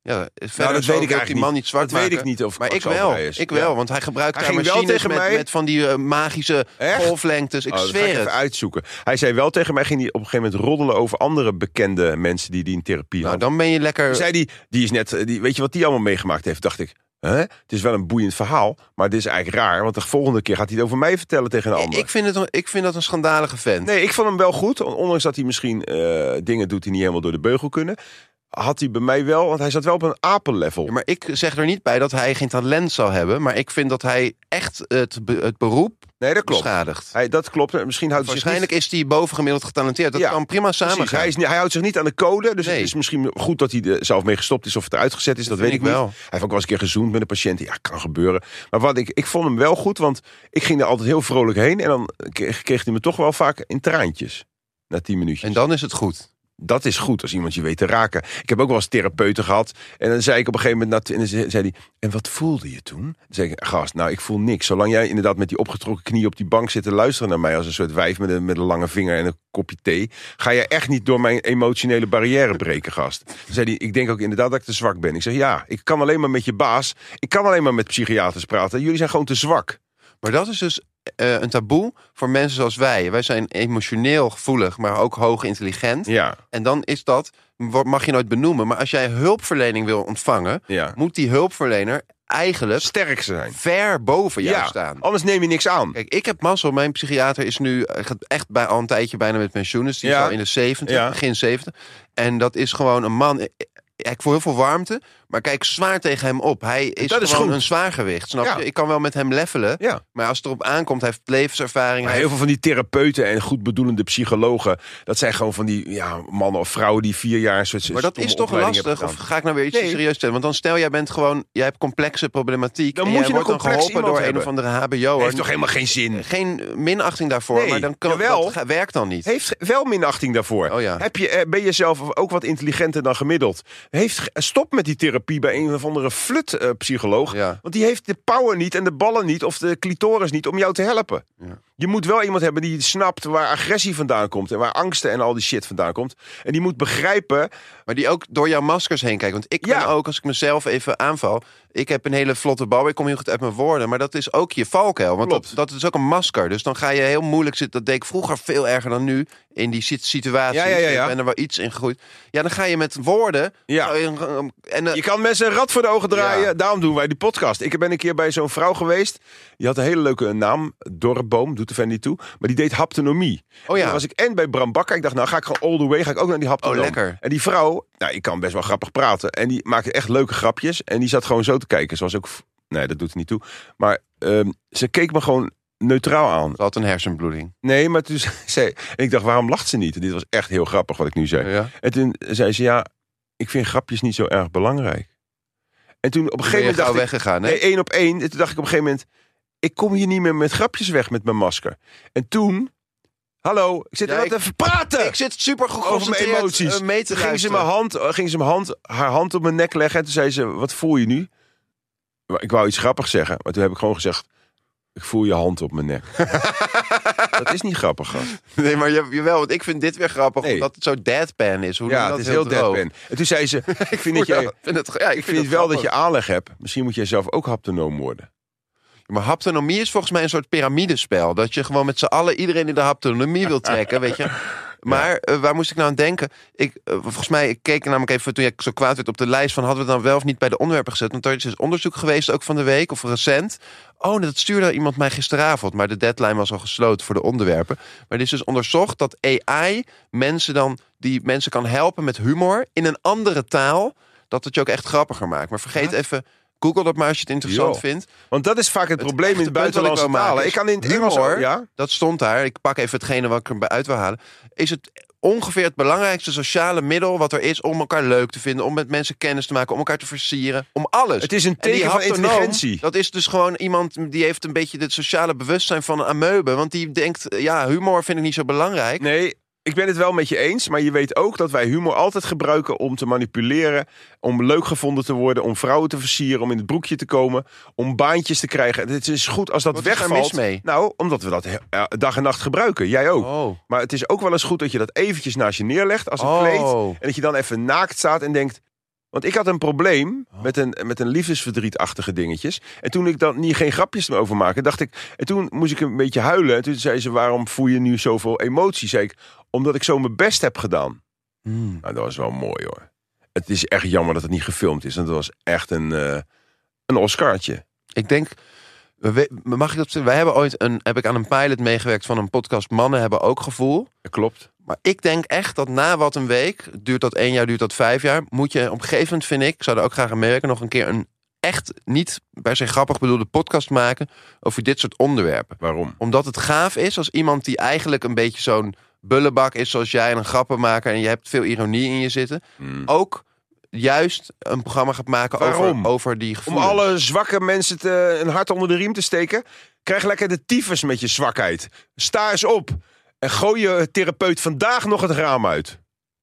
Ja, verder Nou, dat zo weet ik wil eigenlijk die man niet. niet zwart Dat weet maken. ik niet of Maar ik kwakzalverij wel, is. ik Ja. wel, want hij gebruikt Hij daar ging wel machines tegen met, mij- met van die uh, magische Echt? golflengtes. Ik Oh, dat ga zweer ik even het. uitzoeken. Hij zei wel tegen mij, ging hij op een gegeven moment roddelen over andere bekende mensen die die in therapie Nou, hadden. dan ben je lekker... Toen zei die, die is net, die, weet je wat die allemaal meegemaakt heeft? Dacht ik, hè? Het is wel een boeiend verhaal, maar dit is eigenlijk raar, want de volgende keer gaat hij het over mij vertellen tegen een ander. Ik vind, het, een- ik vind dat een schandalige vent. Nee, ik vond hem wel goed, ondanks dat hij misschien uh, dingen doet die niet helemaal door de beugel kunnen. Had hij bij mij wel, want hij zat wel op een apenlevel. Ja, maar ik zeg er niet bij dat hij geen talent zal hebben, maar ik vind dat hij echt het, be- het beroep Nee, dat klopt. beschadigt. Hij, dat klopt. Misschien houdt hij zich Waarschijnlijk niet... is hij bovengemiddeld getalenteerd. Dat Ja, kan prima samen Precies, gaan. hij, is, niet- hij houdt zich niet aan de code. Dus Nee. het is misschien goed dat hij er zelf mee gestopt is of het eruit gezet is. Dat, Dat weet ik vind ik niet. wel. Hij heeft ook wel eens een keer gezoend met een patiënt. Ja, kan gebeuren. Maar wat ik, ik vond hem wel goed, want ik ging er altijd heel vrolijk heen. En dan kreeg, kreeg hij me toch wel vaak in traantjes. Na tien minuutjes. En dan is het goed. Dat is goed als iemand je weet te raken. Ik heb ook wel eens therapeuten gehad. En dan zei ik op een gegeven moment... En dan zei hij, en wat voelde je toen? Dan zei ik, gast, nou ik voel niks. Zolang jij inderdaad met die opgetrokken knie op die bank zit te luisteren naar mij... als een soort wijf met een, met een lange vinger en een kopje thee... ga je echt niet door mijn emotionele barrière breken, gast. Dan zei hij, ik denk ook inderdaad dat ik te zwak ben. Ik zeg, ja, ik kan alleen maar met je baas. Ik kan alleen maar met psychiaters praten. Jullie zijn gewoon te zwak. Maar dat is dus uh, een taboe voor mensen zoals wij. Wij zijn emotioneel gevoelig, maar ook hoog intelligent. Ja, En dan is dat, mag je nooit benoemen... maar als jij hulpverlening wil ontvangen... ja. moet die hulpverlener eigenlijk Sterk zijn. ver boven jou Ja, staan. anders neem je niks aan. Kijk, ik heb mazzel. Mijn psychiater is nu uh, gaat echt bij, al een tijdje bijna met pensioen. Dus die Ja. is al in de zeventig, Ja. begin zeventig. En dat is gewoon een man... Ik, ik voel heel veel warmte, maar kijk zwaar tegen hem op. Hij is, Dat is gewoon goed. een zwaargewicht, snap Ja. je? Ik kan wel met hem levelen, Ja. maar als het erop aankomt... hij heeft levenservaring. Maar hij heel veel van die therapeuten en goed bedoelende psychologen... dat zijn gewoon van die ja, mannen of vrouwen die vier jaar... een soort Maar dat stomme is toch opleiding lastig? hebben Of gedaan. ga ik nou weer iets Nee. serieus stellen? Want dan stel, jij bent gewoon... jij hebt complexe problematiek... Dan en moet jij je een wordt dan complex geholpen door iemand een of hebben. andere H B O'er. Heeft toch helemaal geen zin? Geen minachting daarvoor, Nee, maar dan kan, jawel. dat ga- werkt dan niet. Heeft wel minachting daarvoor. Oh ja. Heb je, eh, ben je zelf ook wat intelligenter dan gemiddeld? Heeft, ge- stop met die therapie bij een of andere flut-psycholoog. Ja. Want die heeft de power niet en de ballen niet... of de clitoris niet om jou te helpen. Ja. Je moet wel iemand hebben die snapt waar agressie vandaan komt... en waar angsten en al die shit vandaan komt. En die moet begrijpen... Maar die ook door jouw maskers heen kijkt. Want ik Ja. ben ook, als ik mezelf even aanval... ik heb een hele vlotte bouw, ik kom heel goed uit mijn woorden... maar dat is ook je valkuil. Want dat, Klopt. dat is ook een masker. Dus dan ga je heel moeilijk zitten. Dat deed ik vroeger veel erger dan nu... in die sit- situaties. Ja, ja, ja, ja. Ik ben er wel iets in gegroeid. Ja, dan ga je met woorden... Ja. En, eh, Je kan mensen een rad voor de ogen draaien. Ja. Daarom doen wij die podcast. Ik ben een keer bij zo'n vrouw geweest. Die had een hele leuke naam. Dorpboom, doet er verder niet toe. Maar die deed haptonomie. Oh ja. Toen was ik en bij Bram Bakker. Ik dacht, nou ga ik gewoon all the way. Ga ik ook naar die haptonoom. Oh, lekker. En die vrouw, nou ik kan best wel grappig praten. En die maakte echt leuke grapjes. En die zat gewoon zo te kijken. Ze was ook... Nee, dat doet er niet toe. Maar um, ze keek me gewoon neutraal aan. Ze had een hersenbloeding. Nee, maar toen zei... En ik dacht, waarom lacht ze niet? En dit was echt heel grappig wat ik nu zei. Ja. En toen zei ze, ja, ik vind grapjes niet zo erg belangrijk. En toen op een Ben gegeven je moment gauw dacht ik... weggegaan, hè? Nee, één op één. En toen dacht ik op een gegeven moment... Ik kom hier niet meer met grapjes weg met mijn masker. En toen... Hallo, ik zit Ja, er ik- wat te praten. Ik zit super over mijn geconcentreerd emoties. eh, mee te Toen ging ze, luisteren. mijn hand, eh, ging ze mijn hand, haar hand op mijn nek leggen. En toen zei ze, wat voel je nu? Maar ik wou iets grappigs zeggen. Maar toen heb ik gewoon gezegd... Ik voel je hand op mijn nek. Dat is niet grappig, gast. Nee, maar je, jawel, want ik vind dit weer grappig. Nee. Omdat het zo deadpan is. Hoe noem Ja, je het dat? is heel droog. deadpan. En toen zei ze... Ik vind, dat Ja, jij, ik vind het, ja, ik ik vind vind het wel dat je grappig. aanleg hebt. Misschien moet jij zelf ook haptonoom worden. Maar haptonomie is volgens mij een soort piramidespel. Dat je gewoon met z'n allen iedereen in de haptonomie wil trekken, weet je. Maar uh, waar moest ik nou aan denken? Ik, uh, volgens mij, ik keek namelijk even toen ik zo kwaad werd op de lijst van hadden we het dan wel of niet bij de onderwerpen gezet. Want er is dus onderzoek geweest ook van de week of recent. Oh, dat stuurde iemand mij gisteravond. Maar de deadline was al gesloten voor de onderwerpen. Maar er is dus onderzocht dat A I mensen dan die mensen kan helpen met humor in een andere taal. Dat het je ook echt grappiger maakt. Maar vergeet Wat? even. Google dat maar als je het interessant Jo. vindt. Want dat is vaak het, Het probleem in echte het punt wat ik buitenlandse wil maken talen. is Ik kan in het Engels... humor. Ja? Dat stond daar. Ik pak even hetgene wat ik erbij uit wil halen. Is het ongeveer het belangrijkste sociale middel wat er is om elkaar leuk te vinden, om met mensen kennis te maken, om elkaar te versieren, om alles. Het is een En die teken van haptonoom, intelligentie. Dat is dus gewoon iemand die heeft een beetje het sociale bewustzijn van een amoebe. Want die denkt, ja, humor vind ik niet zo belangrijk. Nee, ik ben het wel met je eens. Maar je weet ook dat wij humor altijd gebruiken om te manipuleren. Om leuk gevonden te worden. Om vrouwen te versieren. Om in het broekje te komen. Om baantjes te krijgen. Het is goed als dat Wat is daar wegvalt. mis mee? Nou, omdat we dat he- dag en nacht gebruiken. Jij ook. Oh. Maar het is ook wel eens goed dat je dat eventjes naast je neerlegt als een Oh. kleed. En dat je dan even naakt staat en denkt... Want ik had een probleem met een, met een liefdesverdrietachtige dingetjes. En toen ik dan niet geen grapjes meer over maakte, dacht ik... En toen moest ik een beetje huilen. En toen zei ze, waarom voel je nu zoveel emotie? Zei ik, omdat ik zo mijn best heb gedaan. Mm. Nou, dat was wel mooi hoor. Het is echt jammer dat het niet gefilmd is. Want het was echt een, uh, een Oscartje. Ik denk... Mag ik dat zeggen? Wij hebben ooit een, heb ik aan een pilot meegewerkt van een podcast. Mannen hebben ook gevoel. Dat klopt. Maar ik denk echt dat na wat een week, duurt dat één jaar, duurt dat vijf jaar, moet je op een gegeven moment, vind ik, ik zou er ook graag aan meewerken, nog een keer een echt niet per se grappig bedoelde podcast maken over dit soort onderwerpen. Waarom? Omdat het gaaf is als iemand die eigenlijk een beetje zo'n bullebak is zoals jij en een grappenmaker en je hebt veel ironie in je zitten, Hmm. ook juist een programma gaat maken over, over die Om gevoelens. alle zwakke mensen te, een hart onder de riem te steken. Krijg lekker de tyfus met je zwakheid. Sta eens op. En gooi je therapeut vandaag nog het raam uit.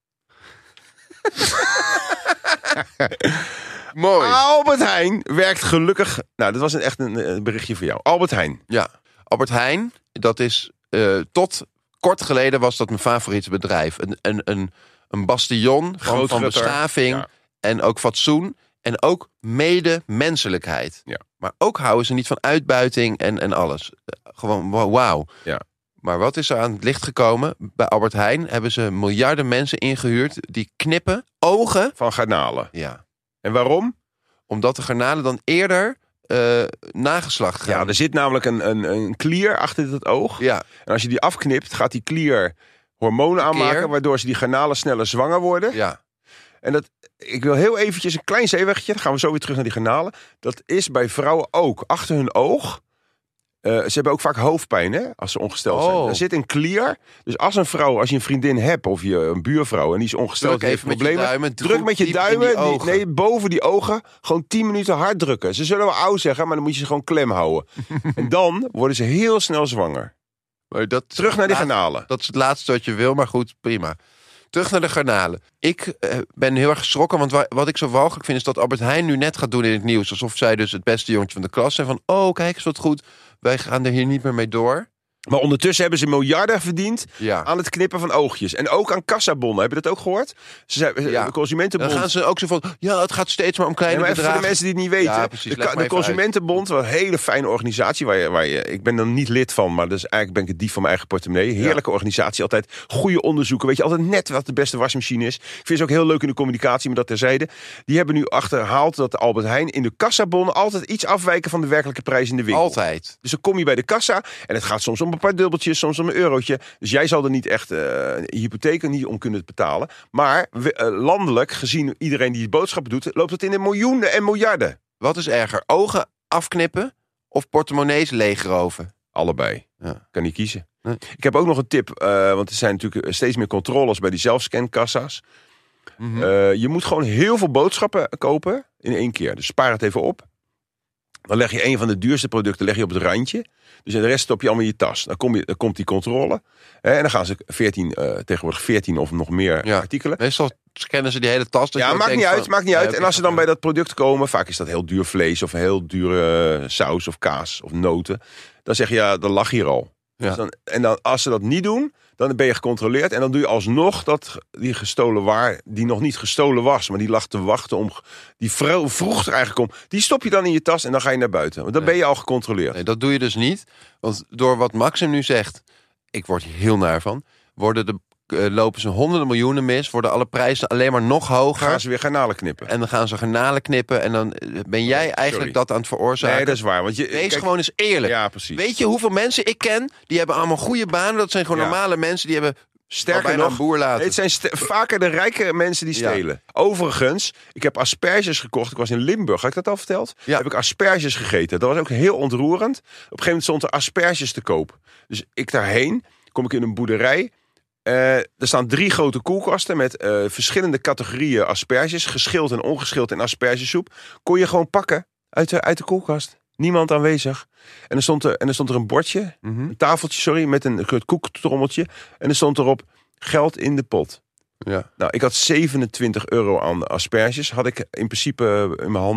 Mooi. Albert Heijn werkt gelukkig... Nou, dat was een, echt een, een berichtje voor jou. Albert Heijn. Ja, Albert Heijn, dat is uh, tot kort geleden was dat mijn favoriete bedrijf. Een, een, een, een bastion van, van beschaving ja. en ook fatsoen. En ook medemenselijkheid. Ja. Maar ook houden ze niet van uitbuiting en, en alles. Gewoon wauw. Ja. Maar wat is er aan het licht gekomen? Bij Albert Heijn hebben ze miljarden mensen ingehuurd die knippen ogen. Van garnalen. Ja. En waarom? Omdat de garnalen dan eerder uh, nageslacht gaan. Ja, er zit namelijk een, een, een klier achter het oog. Ja. En als je die afknipt, gaat die klier hormonen aanmaken, waardoor ze die garnalen sneller zwanger worden. Ja. En dat, ik wil heel eventjes een klein zeeweggetje, dan gaan we zo weer terug naar die garnalen. Dat is bij vrouwen ook. Achter hun oog. Uh, ze hebben ook vaak hoofdpijn, hè, als ze ongesteld zijn. Oh. Er zit een klier. Dus als een vrouw, als je een vriendin hebt of je een buurvrouw en die is ongesteld, druk even met je duimen, druk met je duimen, die die, nee, boven die ogen, gewoon tien minuten hard drukken. Ze zullen wel oud zeggen, maar dan moet je ze gewoon klem houden. En dan worden ze heel snel zwanger. Maar dat Terug naar die laat, garnalen. Dat is het laatste wat je wil, maar goed, prima. Terug naar de garnalen. Ik uh, ben heel erg geschrokken, want wa- wat ik zo walgelijk vind is dat Albert Heijn nu net gaat doen in het nieuws. Alsof zij dus het beste jongetje van de klas zijn. Van, oh, kijk eens wat goed. Wij gaan er hier niet meer mee door. Maar ondertussen hebben ze miljarden verdiend Ja. aan het knippen van oogjes. En ook aan kassabonnen. Heb je dat ook gehoord? Ze zijn, Ja. De Consumentenbond... Dan gaan ze ook zo van, ja, het gaat steeds maar om kleine Ja, maar even bedragen. voor de mensen die het niet weten. Ja, precies. de, Leg ka- maar de even uit. Consumentenbond, wat een hele fijne organisatie. Waar je, waar je, ik ben er niet lid van, maar dus eigenlijk ben ik het dief van mijn eigen portemonnee. Heerlijke ja. organisatie, altijd goede onderzoeken. Weet je, altijd net wat de beste wasmachine is. Ik vind ze ook heel leuk in de communicatie, maar dat terzijde. Die hebben nu achterhaald dat de Albert Heijn in de kassabonnen altijd iets afwijken van de werkelijke prijs in de winkel. Altijd. Dus dan kom je bij de kassa en het gaat soms om een paar dubbeltjes, soms om een eurotje. Dus jij zal er niet echt uh, een hypotheek niet om kunnen betalen. Maar we, uh, landelijk, gezien iedereen die boodschappen doet, loopt het in de miljoenen en miljarden. Wat is erger? Ogen afknippen of portemonnees leegroven? Allebei. Ja. Kan niet kiezen. Nee. Ik heb ook nog een tip, uh, want er zijn natuurlijk steeds meer controles bij die zelfscankassa's. Mm-hmm. Uh, je moet gewoon heel veel boodschappen kopen in één keer. Dus spaar het even op. Dan leg je een van de duurste producten leg je op het randje. Dus de rest stop je allemaal in je tas. Dan, kom je, dan komt die controle. En dan gaan ze veertien, uh, tegenwoordig veertien of nog meer ja. artikelen. Meestal scannen ze die hele tas. Dat ja, je maakt niet uit, van, maakt niet uit. Ja, en als ze dan bij dat product komen, vaak is dat heel duur vlees of heel dure uh, saus of kaas of noten. Dan zeg je, ja, dan lag hier al. Ja. Dus dan, en dan, als ze dat niet doen, dan ben je gecontroleerd. En dan doe je alsnog dat die gestolen waar, die nog niet gestolen was, maar die lag te wachten om, die vroeg er eigenlijk om. Die stop je dan in je tas en dan ga je naar buiten. Want dan nee. ben je al gecontroleerd. Nee, dat doe je dus niet. Want door wat Maxim nu zegt, ik word hier heel naar van, worden de, uh, lopen ze honderden miljoenen mis, worden alle prijzen alleen maar nog hoger. Gaan ze weer garnalen knippen. En dan gaan ze garnalen knippen en dan ben jij eigenlijk Sorry. dat aan het veroorzaken. Nee, dat is waar. Want je, Wees kijk, gewoon eens eerlijk. Ja, precies. Weet je hoeveel mensen ik ken, die hebben allemaal goede banen. Dat zijn gewoon Ja. normale mensen, die hebben Sterker bijna nog, een boer laten. het zijn st- vaker de rijke mensen die Ja. stelen. Overigens, ik heb asperges gekocht. Ik was in Limburg, had ik dat al verteld? Ja. Heb ik asperges gegeten. Dat was ook heel ontroerend. Op een gegeven moment stond er asperges te koop. Dus ik daarheen, kom ik in een boerderij. Uh, er staan drie grote koelkasten met uh, verschillende categorieën asperges. Geschild en ongeschild in aspergesoep. Kon je gewoon pakken uit de, uit de koelkast. Niemand aanwezig. En er stond er, en er stond er een bordje, Mm-hmm. een tafeltje, sorry, met een koektrommeltje. En er stond erop geld in de pot. Ja. Nou, ik had zevenentwintig euro aan asperges. Had ik in principe in mijn handen.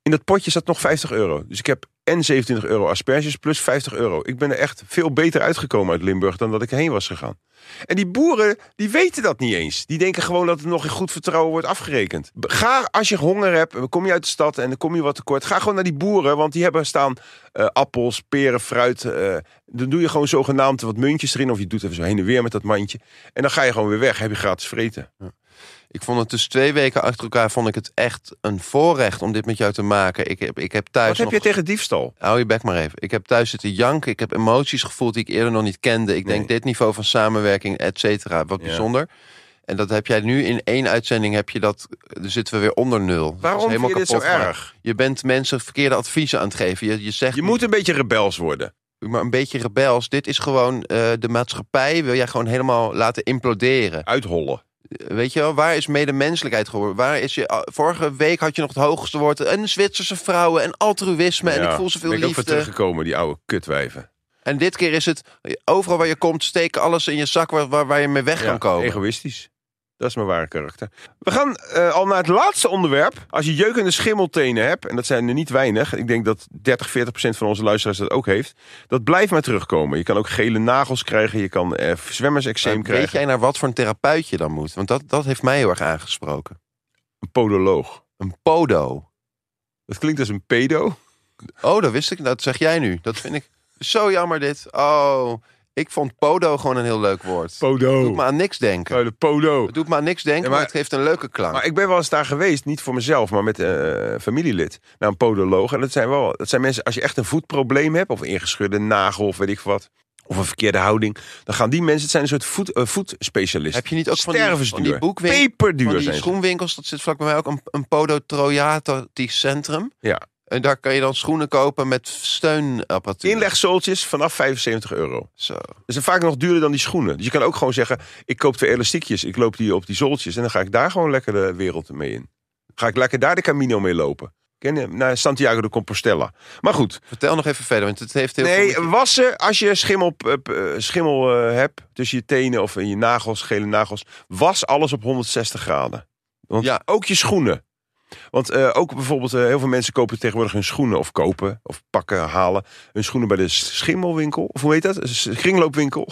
In dat potje zat nog vijftig euro. Dus ik heb en zevenentwintig euro asperges plus vijftig euro. Ik ben er echt veel beter uitgekomen uit Limburg dan dat ik heen was gegaan. En die boeren, die weten dat niet eens. Die denken gewoon dat het nog in goed vertrouwen wordt afgerekend. Ga, als je honger hebt, kom je uit de stad en dan kom je wat tekort. Ga gewoon naar die boeren, want die hebben staan uh, appels, peren, fruit. Uh, dan doe je gewoon zogenaamd wat muntjes erin. Of je doet even zo heen en weer met dat mandje. En dan ga je gewoon weer weg, heb je gratis vreten. Ja. Ik vond het dus twee weken achter elkaar vond ik het echt een voorrecht om dit met jou te maken. Ik heb, ik heb thuis Wat heb nog... je tegen diefstal? Hou je bek maar even. Ik heb thuis zitten janken. Ik heb emoties gevoeld die ik eerder nog niet kende. Ik Nee. denk dit niveau van samenwerking, et cetera. Wat Ja. bijzonder. En dat heb jij nu in één uitzending, heb je dat, dan zitten we weer onder nul. Dat is Waarom vind helemaal je dit zo kapot gemaakt. erg? Je bent mensen verkeerde adviezen aan het geven. Je, je zegt Je moet een beetje rebels worden. maar een beetje rebels. Dit is gewoon uh, de maatschappij wil jij gewoon helemaal laten imploderen. Uithollen. Weet je wel, waar is medemenselijkheid geworden? Waar is je, vorige week had je nog het hoogste woord. En Zwitserse vrouwen en altruïsme. En ik voel zoveel ben ik ook voor liefde. teruggekomen, die oude kutwijven. En dit keer is het, overal waar je komt, steek alles in je zak waar, waar, waar je mee weg Ja, kan komen. egoïstisch. Dat is mijn ware karakter. We gaan uh, al naar het laatste onderwerp. Als je jeukende schimmeltenen hebt, en dat zijn er niet weinig. Ik denk dat dertig, veertig procent van onze luisteraars dat ook heeft. Dat blijft maar terugkomen. Je kan ook gele nagels krijgen. Je kan uh, zwemmerseczeem Maar krijgen. weet jij naar wat voor een therapeut je dan moet? Want dat, dat heeft mij heel erg aangesproken. Een podoloog. Een podo. Dat klinkt als een pedo. Oh, dat wist ik. Dat zeg jij nu. Dat vind ik zo jammer dit. Oh, ik vond podo gewoon een heel leuk woord. Podo. Het doet me aan niks denken. Oh, de podo. Het doet me aan niks denken, Ja, maar, maar- het heeft een leuke klank. Maar ik ben wel eens daar geweest, niet voor mezelf, maar met een uh, familielid. Naar een podoloog. En dat zijn wel, dat zijn mensen, als je echt een voetprobleem hebt, of een ingescheurde nagel, of weet ik wat, of een verkeerde houding, dan gaan die mensen, het zijn een soort voet, uh, voetspecialisten. Heb je niet ook van die, Stervensduur. van die boekwinkel, Peperduur van die zijn ze. schoenwinkels, dat zit vlak bij mij ook, een, een podotroiatisch centrum. Ja. En daar kan je dan schoenen kopen met steunapparatuur. Inlegzooltjes vanaf vijfenzeventig euro. Zo. Dat is vaak nog duurder dan die schoenen. Dus je kan ook gewoon zeggen, ik koop twee elastiekjes, ik loop die op die zooltjes en dan ga ik daar gewoon lekker de wereld mee in. Ga ik lekker daar de Camino mee lopen. Ken je? Naar Santiago de Compostela. Maar goed. Vertel nog even verder, want het heeft heel Nee, veel... wassen als je schimmel, uh, schimmel uh, hebt tussen je tenen of in je nagels, gele nagels. Was alles op honderdzestig graden. Want Ja. ook je schoenen. Want uh, ook bijvoorbeeld, uh, heel veel mensen kopen tegenwoordig hun schoenen of kopen of pakken, halen hun schoenen bij de schimmelwinkel. Of hoe heet dat? Een kringloopwinkel.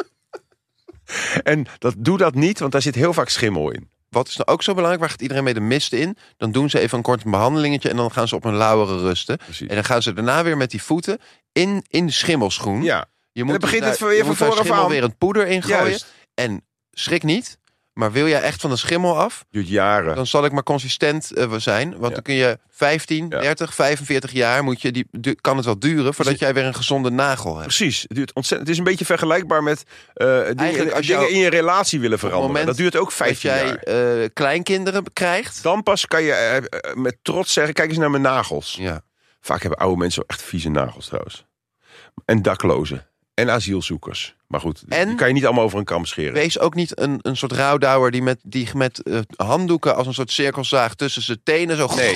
En dat, doe dat niet, want daar zit heel vaak schimmel in. Wat is nou ook zo belangrijk? Waar gaat iedereen mee de mist in? Dan doen ze even een kort behandelingetje en dan gaan ze op hun lauweren rusten. Precies. En dan gaan ze daarna weer met die voeten in, in de schimmelschoen. Ja, Je dan begint dus het daar- weer je van moet daar vooraf schimmel aan. weer een poeder in gooien. Juist. En schrik niet, maar wil jij echt van de schimmel af? Duurt jaren. Dan zal ik maar consistent uh, zijn. Want Ja. dan kun je vijftien, Ja. dertig, vijfenveertig jaar moet je die, du- kan het wel duren voordat jij weer een gezonde nagel hebt. Precies, het duurt ontzettend. Het is een beetje vergelijkbaar met uh, dingen, als dingen jou- in je relatie willen Op het veranderen. moment Dat duurt ook Dat vijftien jij jaar. uh, kleinkinderen krijgt. Dan pas kan je uh, uh, met trots zeggen, kijk eens naar mijn nagels. Ja. Vaak hebben oude mensen echt vieze nagels trouwens. En daklozen. En asielzoekers. Maar goed, En- die kan je niet allemaal over een kam scheren. Wees ook niet een, een soort rouwdouwer die met, die met uh, handdoeken als een soort cirkelzaag tussen zijn tenen zo Nee.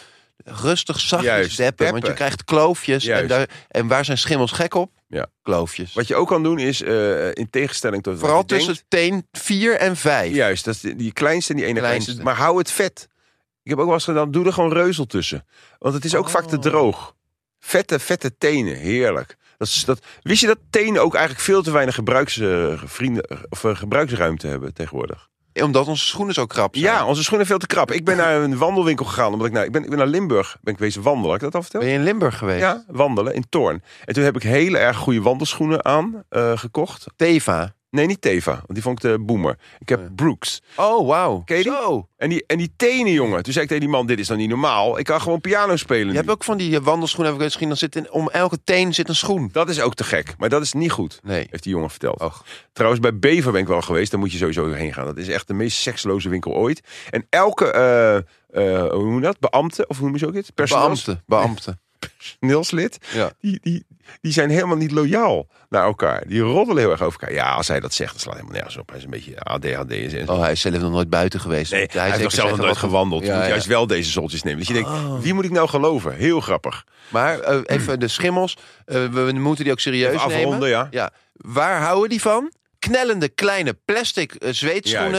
rustig zachtjes Juist, deppen. Want deppen. je krijgt kloofjes. En, Juist. daar, en waar zijn schimmels gek op? Ja. Kloofjes. Wat je ook kan doen is, uh, in tegenstelling tot wat Vooral je denkt- tussen teen vier en vijf. Juist, dat is die, die kleinste en die ene kleinste. Kleinste. Maar hou het vet. Ik heb ook wel eens gedaan, doe er gewoon reuzel tussen. Want het is ook Oh. vaak te droog. Vette, vette tenen, heerlijk. Dat is, dat, wist je dat tenen ook eigenlijk veel te weinig gebruiks, uh, vrienden, of, uh, gebruiksruimte hebben tegenwoordig? Omdat onze schoenen zo krap zijn. Ja, onze schoenen veel te krap. Ik ben naar een wandelwinkel gegaan. Omdat ik, nou, ik, ben, ik ben naar Limburg ben ik wezen wandelen. Heb ik dat al verteld? Ben je in Limburg geweest? Ja, wandelen in Toorn. En toen heb ik hele erg goede wandelschoenen aan uh, gekocht. Teva. Nee, niet Teva, want die vond ik de boomer. Ik heb Ja. Brooks. Oh, wauw. Ken je die? Zo. En die, en die tenen, jongen. Toen zei ik tegen die man, dit is dan niet normaal. Ik kan gewoon piano spelen Je nu. hebt ook van die wandelschoenen, heb ik misschien, dan zit in, om elke teen zit een schoen. Dat is ook te gek. Maar dat is niet goed, Nee. heeft die jongen verteld. Och. Trouwens, bij Bever ben ik wel geweest. Daar moet je sowieso heen gaan. Dat is echt de meest seksloze winkel ooit. En elke, uh, uh, hoe noem je dat? Beambte, of hoe noem je zo het? Personeels, Beambte. Beambte. personeelslid. Ja. Die, die, die zijn helemaal niet loyaal naar elkaar. Die roddelen heel erg over elkaar. Ja, als hij dat zegt, dan slaat helemaal nergens op. Hij is een beetje A D H D. En zo. Oh, hij is zelf nog nooit buiten geweest. Nee, Moet hij heeft zeker nog zelf nog zeggen nooit wat- gewandeld. Je Ja, moet ja. juist wel deze zoltjes nemen. Dus je denkt, Oh. wie moet ik nou geloven? Heel grappig. Maar uh, even de schimmels. Uh, we, we moeten die ook serieus Even afronden, nemen. ja. Ja. Waar houden die van? Knellende kleine plastic uh, zweetschoenen. Juist.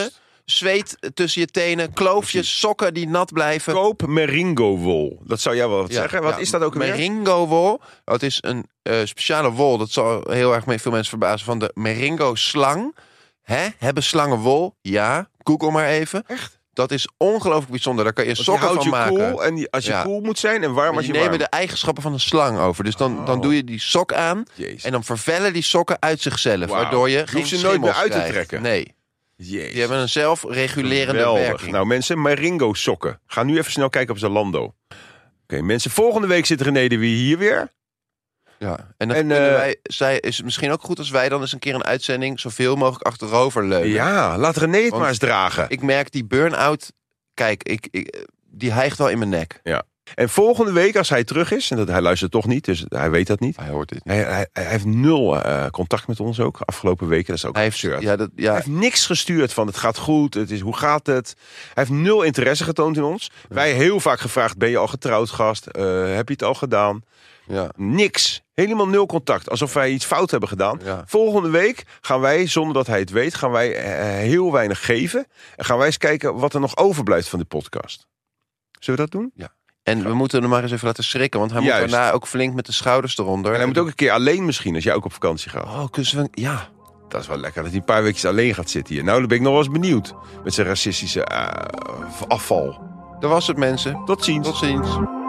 zweet tussen je tenen, kloofjes, sokken die nat blijven. Koop meringo-wol. Dat zou jij wel wat Ja, zeggen. Wat ja, is dat ook weer? Meringo-wol. Het is een uh, speciale wol. Dat zal heel erg veel mensen verbazen. Van de meringo-slang. Hè? Hebben slangen wol? Ja. Google maar even. Echt? Dat is ongelooflijk bijzonder. Daar kan je Want sokken die houdt van je maken. Cool en die, als je Ja. koel cool moet zijn en warm Maar als die je nemen warm. de eigenschappen van een slang over. Dus dan, Oh. dan doe je die sok aan. Jezus. En dan vervellen die sokken uit zichzelf. Wauw. Waardoor je Je geen hoeft ze nooit meer schimmels uit te krijgt. trekken. Nee. Jezus. Die hebben een zelfregulerende Geweldig. werking. Nou mensen, Meringo sokken. Ga nu even snel kijken op Zalando. Oké okay, mensen, volgende week zit René de Wie hier weer. Ja, en dan En, kunnen uh, wij, zij, is het misschien ook goed als wij dan eens een keer een uitzending zoveel mogelijk achterover leunen. Ja, laat René het Want maar eens dragen. Ik merk die burn-out, kijk, ik, ik, die hijgt wel in mijn nek. Ja. En volgende week als hij terug is, en dat, hij luistert toch niet, dus hij weet dat niet. Hij hoort dit niet. Hij, hij, hij heeft nul uh, contact met ons ook, afgelopen weken. Dat is ook Hij heeft, absurd. ja, dat, ja, Hij heeft niks gestuurd van het gaat goed, het is, hoe gaat het? Hij heeft nul interesse getoond in ons. Ja. Wij heel vaak gevraagd, ben je al getrouwd gast? Uh, heb je het al gedaan? ja. Niks. Helemaal nul contact. Alsof wij iets fout hebben gedaan. Ja. Volgende week gaan wij, zonder dat hij het weet, gaan wij uh, heel weinig geven. En gaan wij eens kijken wat er nog overblijft van de podcast. Zullen we dat doen? Ja. En we moeten hem maar eens even laten schrikken. Want hij Juist. moet daarna ook flink met de schouders eronder. En hij moet ook een keer alleen misschien, als jij ook op vakantie gaat. Oh, kussen we... Ja. Dat is wel lekker, dat hij een paar weekjes alleen gaat zitten hier. Nou, dan ben ik nog wel eens benieuwd. Met zijn racistische uh, afval. Dat was het, mensen. Tot ziens. Tot ziens.